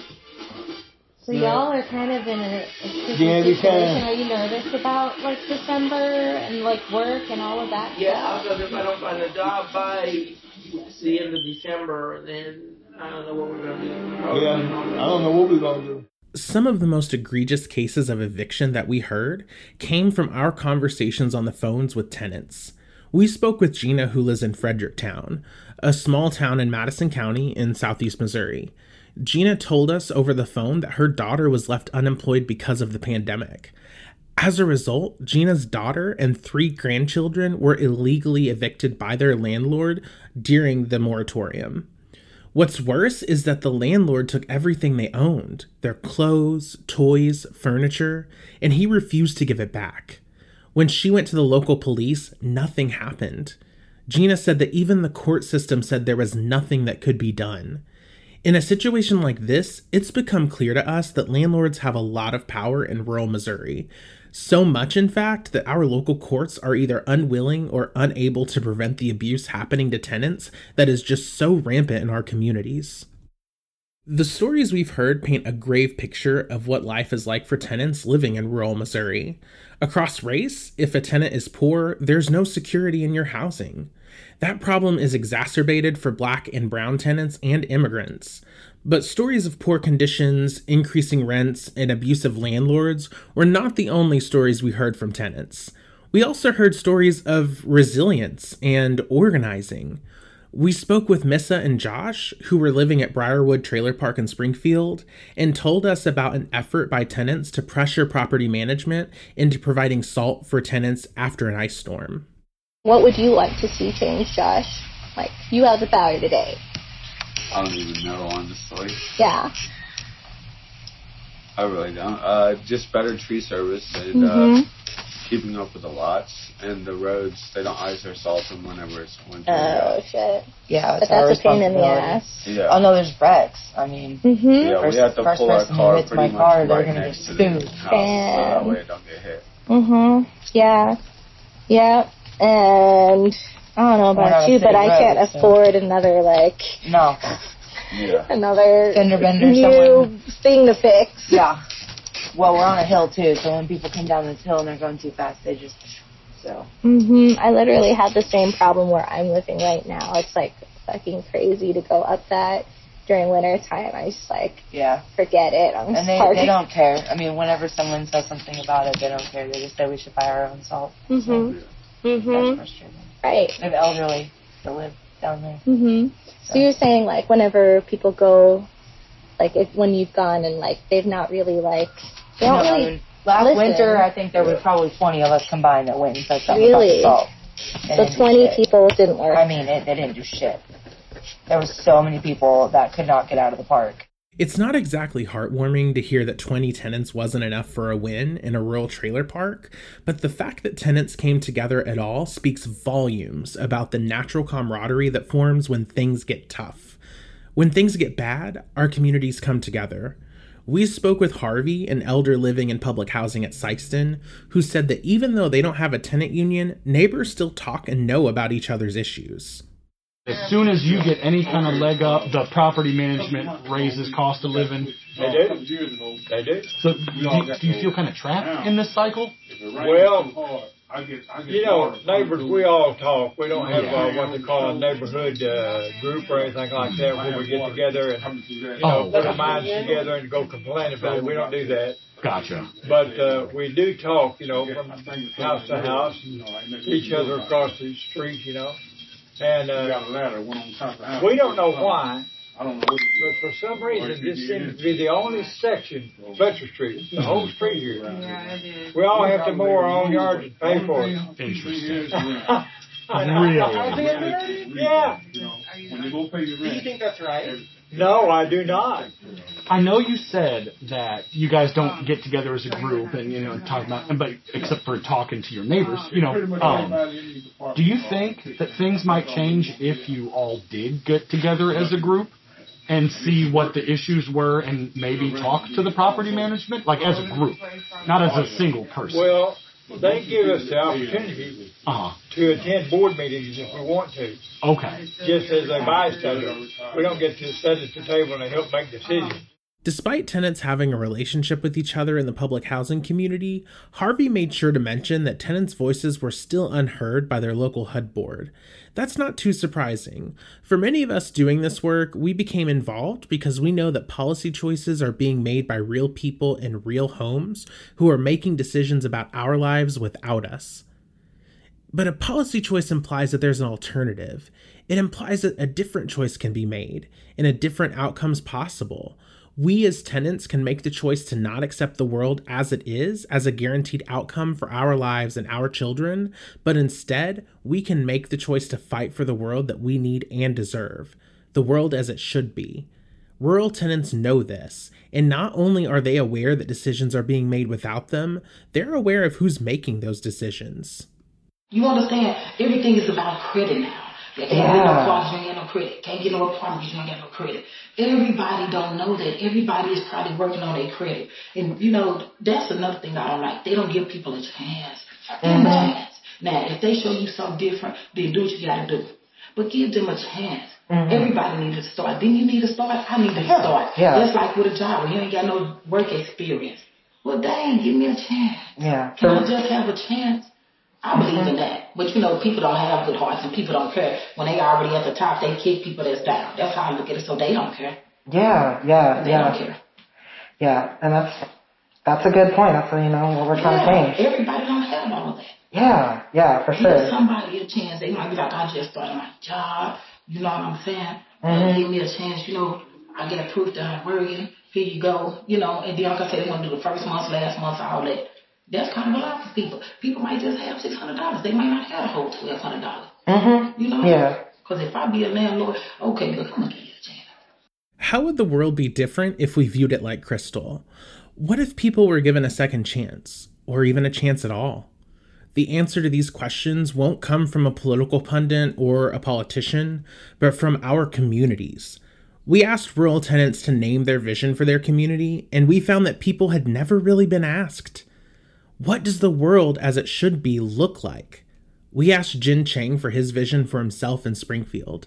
So y'all are kind of in a, a yeah, situation. Are you nervous about, like, December and, like, work and all of that yeah, stuff? because if I don't find a job by the end of December, then I don't know what we're going to do. Yeah, I don't know what we're going to do. Some of the most egregious cases of eviction that we heard came from our conversations on the phones with tenants. We spoke with Gina, who lives in Fredericktown, a small town in Madison County in southeast Missouri. Gina told us over the phone that her daughter was left unemployed because of the pandemic. As a result, Gina's daughter and three grandchildren were illegally evicted by their landlord during the moratorium. What's worse is that the landlord took everything they owned, their clothes, toys, furniture, and he refused to give it back. When she went to the local police, nothing happened. Gina said that even the court system said there was nothing that could be done. In a situation like this, it's become clear to us that landlords have a lot of power in rural Missouri. So much, in fact, that our local courts are either unwilling or unable to prevent the abuse happening to tenants that is just so rampant in our communities. The stories we've heard paint a grave picture of what life is like for tenants living in rural Missouri. Across race, if a tenant is poor, there's no security in your housing. That problem is exacerbated for Black and brown tenants and immigrants. But stories of poor conditions, increasing rents, and abusive landlords were not the only stories we heard from tenants. We also heard stories of resilience and organizing. We spoke with Missa and Josh, who were living at Briarwood Trailer Park in Springfield, and told us about an effort by tenants to pressure property management into providing salt for tenants after an ice storm. What would you like to see change, Josh? Like, you have the power today. I don't even know, honestly. Yeah. I really don't. Uh, just better tree service and Mm-hmm. uh, keeping up with the lots and the roads. They don't ice or salt them whenever it's winter. Oh, shit. Yeah, But it's our that's a pain in the responsibility. ass. Yeah. Oh no, there's wrecks. I mean, Mm-hmm. Yeah, first, we have to first pull our person car who hits pretty my much car, they're right gonna get next to the sued. house, so that way it don't get hit. Mm-hmm. Yeah. Yeah. And I don't know We're not about a you, city but I road, can't so- afford another, like, No. Yeah. another Fender bender, new someone- thing to fix. Yeah. Well, we're on a hill too, so when people come down this hill and they're going too fast, they just so. Mm-hmm. I literally have the same problem where I'm living right now. It's like fucking crazy to go up that during winter time. I just like Yeah. forget it. I'm And they, sorry. they don't care. I mean, whenever someone says something about it, they don't care. They just say we should buy our own salt. Mm-hmm. That's Mm-hmm. frustrating. Right. They have elderly that live down there. Mm-hmm. So you're saying like whenever people go, like if when you've gone and like they've not really like they don't No, I really mean, last listen. winter, I think there was probably twenty of us combined that went and said something Really? about the salt. They So didn't do twenty shit. people didn't work. I mean, it, they didn't do shit. There was so many people that could not get out of the park. It's not exactly heartwarming to hear that twenty tenants wasn't enough for a win in a rural trailer park, but the fact that tenants came together at all speaks volumes about the natural camaraderie that forms when things get tough. When things get bad, our communities come together. We spoke with Harvey, an elder living in public housing at Sykeston, who said that even though they don't have a tenant union, neighbors still talk and know about each other's issues. As soon as you get any kind of leg up, the property management raises cost of living. They do. They do. So do, do you feel kind of trapped in this cycle? Well, you know, neighbors, we all talk. We don't have uh, what they call a neighborhood uh, group or anything like that where we get together and, you know, Oh. put our minds together and go complain about it. We don't do that. Gotcha. But uh, we do talk, you know, from house to house, each other across the street, you know. And uh, we don't know why, but for some reason this seems to be the only section, Fletcher Street, the whole street here. Yeah, it is. We all have to mow our own yards and pay for it. Interesting. Really? Yeah. Do you think that's right? No, I do not. I know you said that you guys don't get together as a group and, you know, talk about, but except for talking to your neighbors, you know, um, do you think that things might change if you all did get together as a group and see what the issues were and maybe talk to the property management, like as a group, not as a single person? Well, they give us the opportunity Uh-huh. to attend board meetings if we want to. Okay. Just as a bystander. We don't get to sit at the table and help make decisions. Despite tenants having a relationship with each other in the public housing community, Harvey made sure to mention that tenants' voices were still unheard by their local H U D board. That's not too surprising. For many of us doing this work, we became involved because we know that policy choices are being made by real people in real homes who are making decisions about our lives without us. But a policy choice implies that there's an alternative. It implies that a different choice can be made and a different outcome's possible. We as tenants can make the choice to not accept the world as it is, as a guaranteed outcome for our lives and our children, but instead, we can make the choice to fight for the world that we need and deserve, the world as it should be. Rural tenants know this, and not only are they aware that decisions are being made without them, they're aware of who's making those decisions. You understand? Everything is about credit now. You can't Yeah. get no cars, you ain't get no credit. Can't get no apartment, you ain't got no credit. Everybody don't know that. Everybody is probably working on their credit. And, you know, that's another thing I don't like. They don't give people a chance. Give them a Mhm. chance. Now, if they show you something different, then do what you got to do. But give them a chance. Mhm. Everybody needs to start. Then you need to start. I need to Yeah. start. Yeah. That's like with a job. When you ain't got no work experience. Well, dang, give me a chance. Yeah. Can I just have a chance? I believe in Mhm. that. But, you know, people don't have good hearts and people don't care. When they already at the top, they kick people that's down. That's how I look at it. So they don't care. Yeah, yeah, They yeah. don't care. Yeah, and that's that's a good point. That's, you know, what we're trying to Yeah, change. everybody don't have all of that. Yeah, yeah, for Give sure. somebody a chance. They might be like, I just started my job. You know what I'm saying? Mhm. Uh, give me a chance. You know, I get proof that I'm working. Here you go. You know, and then like I said, they want to do the first month, last month, all that. That's kind of a lot for people. People might just have six hundred dollars. They might not have a whole twelve hundred dollars. Mm-hmm. You know? Yeah. Because if I be a landlord, okay, look, I'm going to give you a chance. How would the world be different if we viewed it like Crystal? What if people were given a second chance, or even a chance at all? The answer to these questions won't come from a political pundit or a politician, but from our communities. We asked rural tenants to name their vision for their community, and we found that people had never really been asked. What does the world as it should be look like? We asked Jin Chang for his vision for himself in Springfield.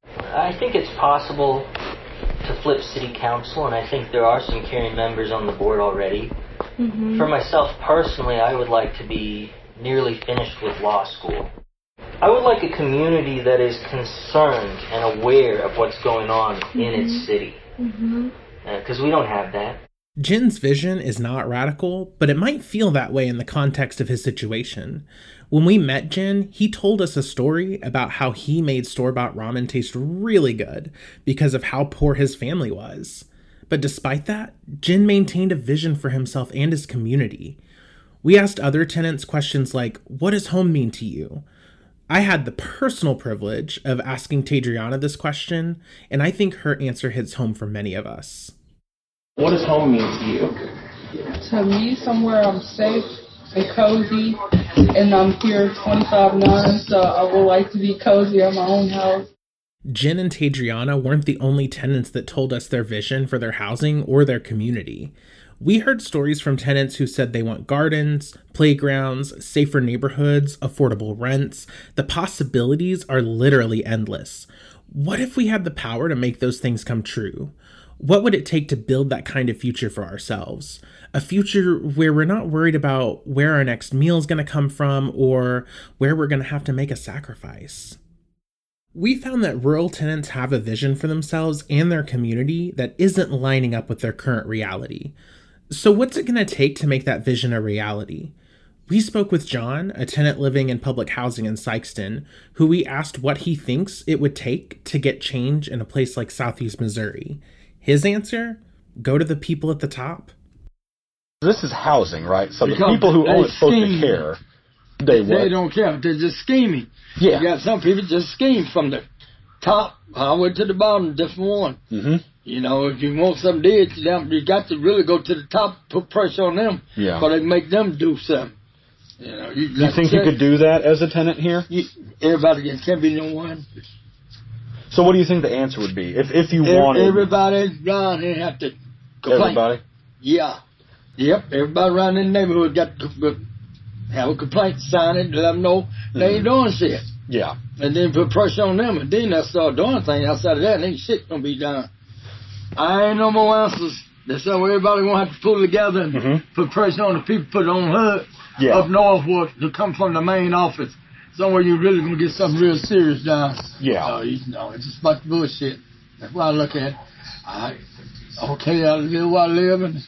I think it's possible to flip city council, and I think there are some caring members on the board already. Mm-hmm. For myself personally, I would like to be nearly finished with law school. I would like a community that is concerned and aware of what's going on Mm-hmm. in its city, Mm-hmm. because uh, we don't have that. Jin's vision is not radical, but it might feel that way in the context of his situation. When we met Jin, he told us a story about how he made store-bought ramen taste really good because of how poor his family was. But despite that, Jin maintained a vision for himself and his community. We asked other tenants questions like, what does home mean to you? I had the personal privilege of asking Tadriana this question, and I think her answer hits home for many of us. What does home mean to you? To me, somewhere I'm safe and cozy, and I'm here twenty-five nine, so I would like to be cozy at my own house. Jin and Tadriana weren't the only tenants that told us their vision for their housing or their community. We heard stories from tenants who said they want gardens, playgrounds, safer neighborhoods, affordable rents. The possibilities are literally endless. What if we had the power to make those things come true? What would it take to build that kind of future for ourselves? A future where we're not worried about where our next meal is going to come from or where we're going to have to make a sacrifice. We found that rural tenants have a vision for themselves and their community that isn't lining up with their current reality. So what's it going to take to make that vision a reality? We spoke with John, a tenant living in public housing in Sikeston, who we asked what he thinks it would take to get change in a place like Southeast Missouri. His answer? Go to the people at the top. This is housing, right? So the Because people who they aren't supposed to scheme. care, they They what? don't care. They're just scheming. Yeah. You got some people just scheme from the top all the way to the bottom, different one. Mm-hmm. You know, if you want something did to them, you got to really go to the top, put pressure on them. Yeah. Or they make them do something. You know, you, You think you could do that as a tenant here? You, everybody can, can't be no one. So what do you think the answer would be? If if you Every- wanted... Everybody around here have to complain. Everybody? Yeah. Yep, everybody around in the neighborhood got to go- have a complaint, sign it, let them know they ain't doing shit. Yeah. And then put pressure on them, and then they start doing things outside of that, and ain't shit gonna be done. I ain't no more answers. That's how everybody gonna have to pull together and Mm-hmm. put pressure on the people, put it on her Yeah. up north where to come from the main office. Somewhere you really gonna get something real serious done. Yeah. Uh, you know, it's just a bunch of bullshit. That's what I look at. I okay, I live where I live and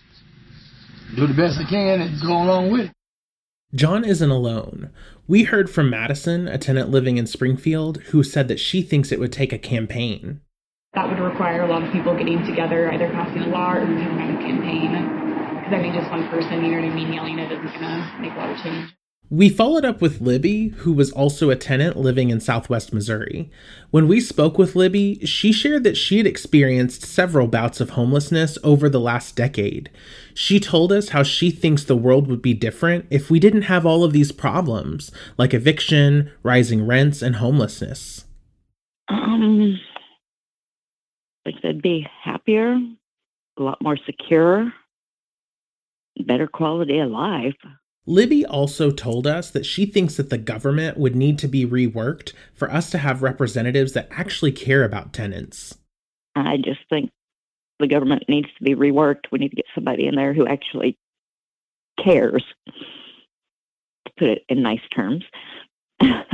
do the best I can and go along with it. John isn't alone. We heard from Madison, a tenant living in Springfield, who said that she thinks it would take a campaign. That would require a lot of people getting together, either passing a law or doing a campaign. Because I mean, just one person, you know what I mean, yelling it isn't going to make a lot of change. We followed up with Libby, who was also a tenant living in Southwest Missouri. When we spoke with Libby, she shared that she had experienced several bouts of homelessness over the last decade. She told us how she thinks the world would be different if we didn't have all of these problems, like eviction, rising rents, and homelessness. Um, like they'd be happier, a lot more secure, better quality of life. Libby also told us that she thinks that the government would need to be reworked for us to have representatives that actually care about tenants. I just think the government needs to be reworked. We need to get somebody in there who actually cares, to put it in nice terms. To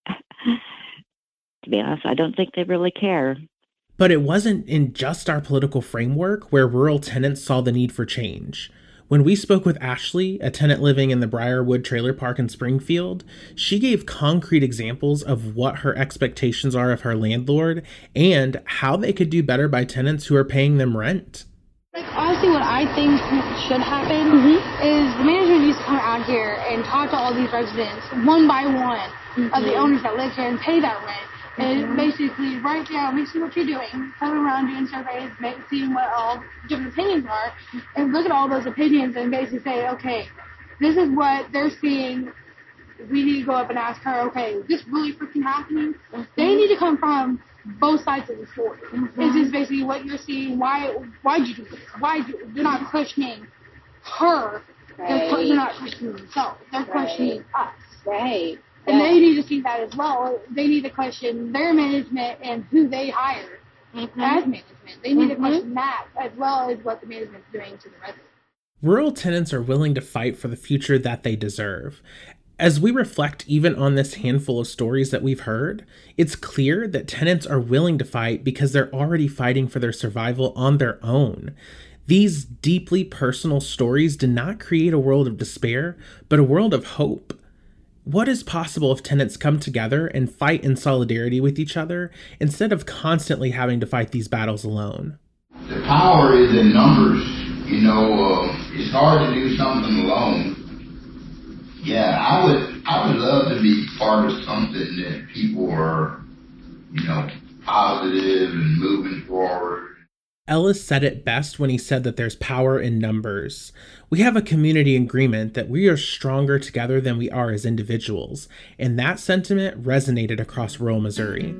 be honest, I don't think they really care. But it wasn't in just our political framework where rural tenants saw the need for change. When we spoke with Ashley, a tenant living in the Briarwood Trailer Park in Springfield, she gave concrete examples of what her expectations are of her landlord and how they could do better by tenants who are paying them rent. Like, honestly, what I think should happen mm-hmm. is the management needs to come out here and talk to all these residents one by one mm-hmm. of the owners that live here and pay that rent. And mm-hmm. basically write down, we see what you're doing, go around doing surveys, make, seeing what all different opinions are, and look at all those opinions and basically say, okay, this is what they're seeing. We need to go up and ask her, okay, is this really freaking happening? Mm-hmm. They need to come from both sides of the story. Mm-hmm. Is this basically what you're seeing? Why why'd you do this? Why do, they're not questioning her. Right. They're, they're not questioning themselves. They're right. questioning us. Right. And yeah. they need to see that as well. They need to question their management and who they hire mm-hmm. as management. They need mm-hmm. to question that as well as what the management is doing to the residents. Rural tenants are willing to fight for the future that they deserve. As we reflect even on this handful of stories that we've heard, it's clear that tenants are willing to fight because they're already fighting for their survival on their own. These deeply personal stories did not create a world of despair, but a world of hope. What is possible if tenants come together and fight in solidarity with each other instead of constantly having to fight these battles alone? The power is in numbers. You know, uh, it's hard to do something alone. Yeah, I would I would love to be part of something that people are, you know, positive and moving forward. Ellis said it best when he said that there's power in numbers. We have a community agreement that we are stronger together than we are as individuals, and that sentiment resonated across rural Missouri.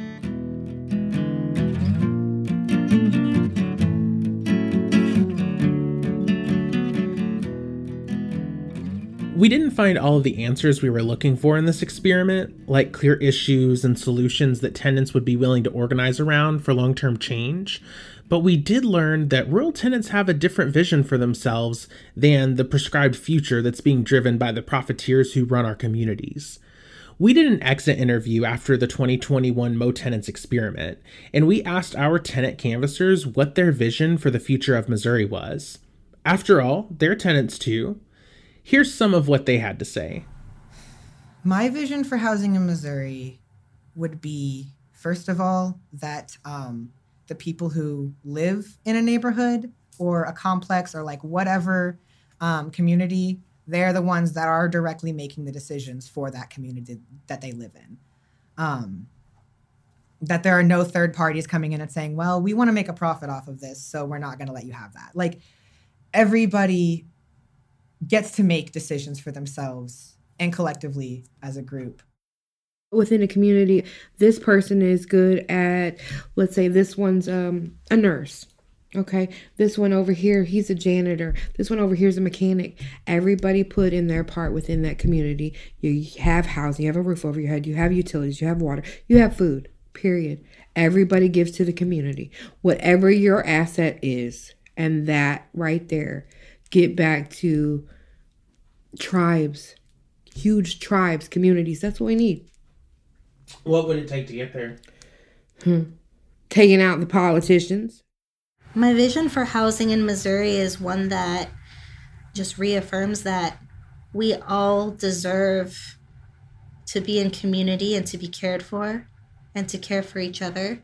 We didn't find all of the answers we were looking for in this experiment, like clear issues and solutions that tenants would be willing to organize around for long-term change, but we did learn that rural tenants have a different vision for themselves than the prescribed future that's being driven by the profiteers who run our communities. We did an exit interview after the twenty twenty-one Mo Tenants experiment, and we asked our tenant canvassers what their vision for the future of Missouri was. After all, they're tenants too. Here's some of what they had to say. My vision for housing in Missouri would be, first of all, that um, the people who live in a neighborhood or a complex or like whatever um, community, they're the ones that are directly making the decisions for that community that they live in. Um, that there are no third parties coming in and saying, well, we want to make a profit off of this, so we're not going to let you have that. Like, everybody gets to make decisions for themselves and collectively as a group. Within a community, this person is good at, let's say this one's um, a nurse. Okay, this one over here, he's a janitor. This one over here is a mechanic. Everybody put in their part within that community. You have housing, you have a roof over your head, you have utilities, you have water, you have food, period. Everybody gives to the community. Whatever your asset is, and that right there, get back to tribes, huge tribes, communities. That's what we need. What would it take to get there? Hmm. Taking out the politicians. My vision for housing in Missouri is one that just reaffirms that we all deserve to be in community and to be cared for and to care for each other.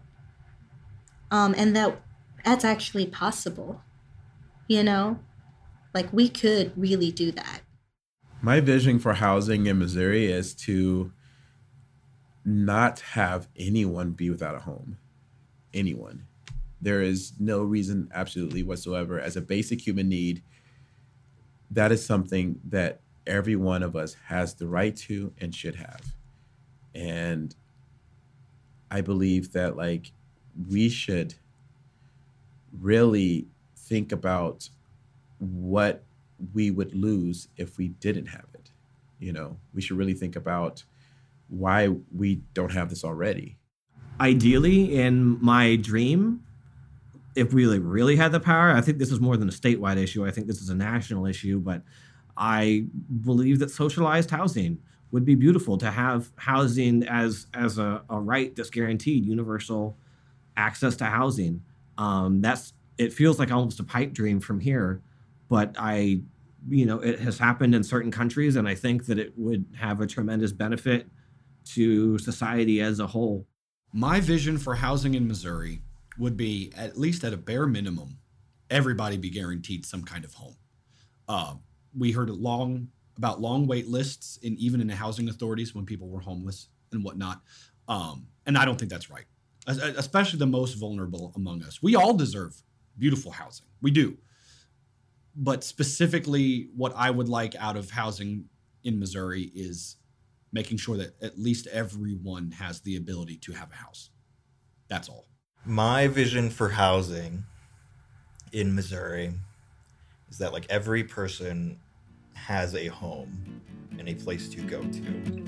Um, and that that's actually possible, you know? Like, we could really do that. My vision for housing in Missouri is to not have anyone be without a home. Anyone. There is no reason absolutely whatsoever. As a basic human need, that is something that every one of us has the right to and should have. And I believe that like we should really think about what we would lose if we didn't have it. You know, we should really think about why we don't have this already. Ideally, in my dream, if we really, really had the power, I think this is more than a statewide issue. I think this is a national issue, but I believe that socialized housing would be beautiful, to have housing as as a, a right that's guaranteed, universal access to housing. Um, that's it feels like almost a pipe dream from here, but I, you know, it has happened in certain countries, and I think that it would have a tremendous benefit to society as a whole. My vision for housing in Missouri would be, at least at a bare minimum, everybody be guaranteed some kind of home. Uh, we heard long about long wait lists, in even in the housing authorities when people were homeless and whatnot. Um, and I don't think that's right, especially the most vulnerable among us. We all deserve beautiful housing. We do. But specifically, what I would like out of housing in Missouri is making sure that at least everyone has the ability to have a house. That's all. My vision for housing in Missouri is that like every person has a home and a place to go to.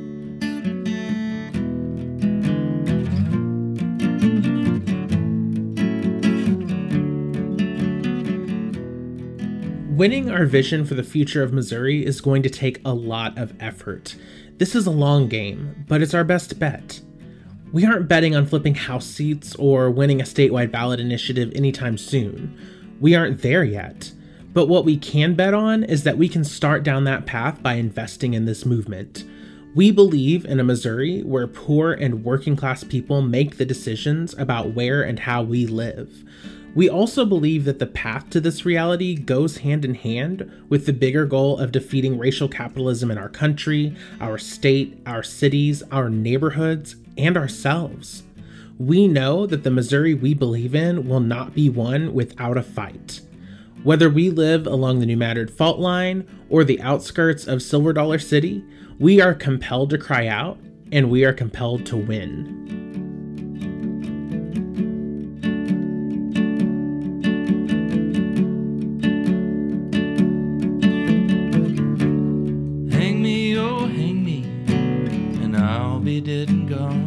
Winning our vision for the future of Missouri is going to take a lot of effort. This is a long game, but it's our best bet. We aren't betting on flipping House seats or winning a statewide ballot initiative anytime soon. We aren't there yet. But what we can bet on is that we can start down that path by investing in this movement. We believe in a Missouri where poor and working class people make the decisions about where and how we live. We also believe that the path to this reality goes hand in hand with the bigger goal of defeating racial capitalism in our country, our state, our cities, our neighborhoods, and ourselves. We know that the Missouri we believe in will not be won without a fight. Whether we live along the New Madrid fault line or the outskirts of Silver Dollar City, we are compelled to cry out, and we are compelled to win. Hang me, oh hang me, and I'll be dead and gone.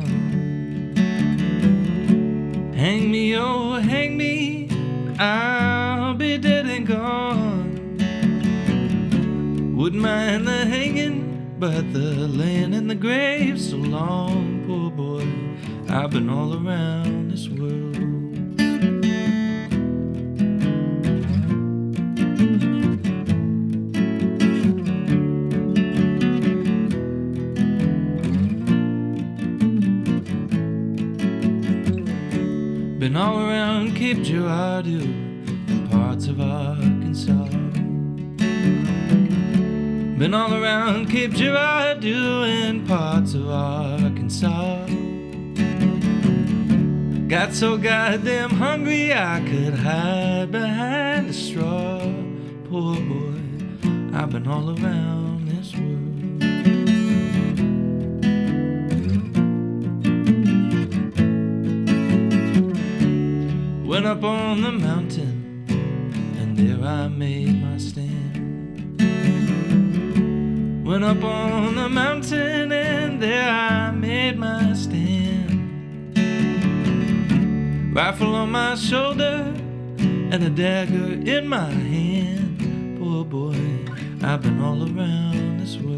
Hang me, oh hang me, I'll be dead and gone. Wouldn't mind the hanging, but the laying in the grave so long. Poor boy, I've been all around this world. Been all around Cape Girardeau and parts of Arkansas. Been all around Cape Girardeau and parts of Arkansas. Got so goddamn hungry I could hide behind a straw. Poor boy, I've been all around this world. Went up on the mountain, and there I made my stand. Went up on the mountain, and there I made my stand. Rifle on my shoulder, and a dagger in my hand. Poor boy, I've been all around this world.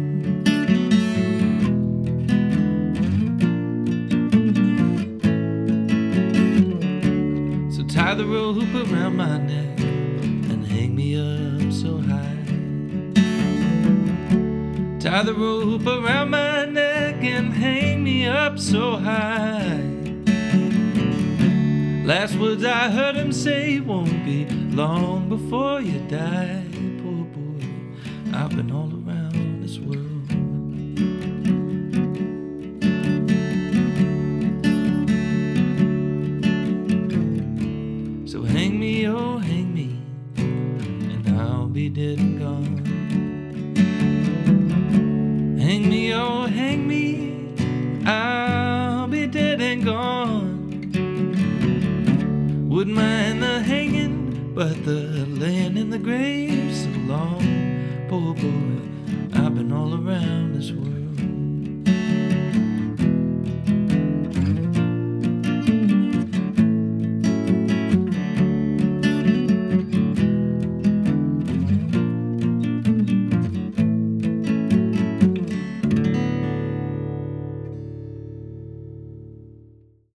Tie the rope around my neck and hang me up so high. Tie the rope around my neck and hang me up so high. Last words I heard him say, won't be long before you die. Poor boy, I've been all around this world. So hang me, oh hang me, and I'll be dead and gone. Hang me, oh hang me, I'll be dead and gone. Wouldn't mind the hanging, but the laying in the grave so long. Poor boy, I've been all around this world.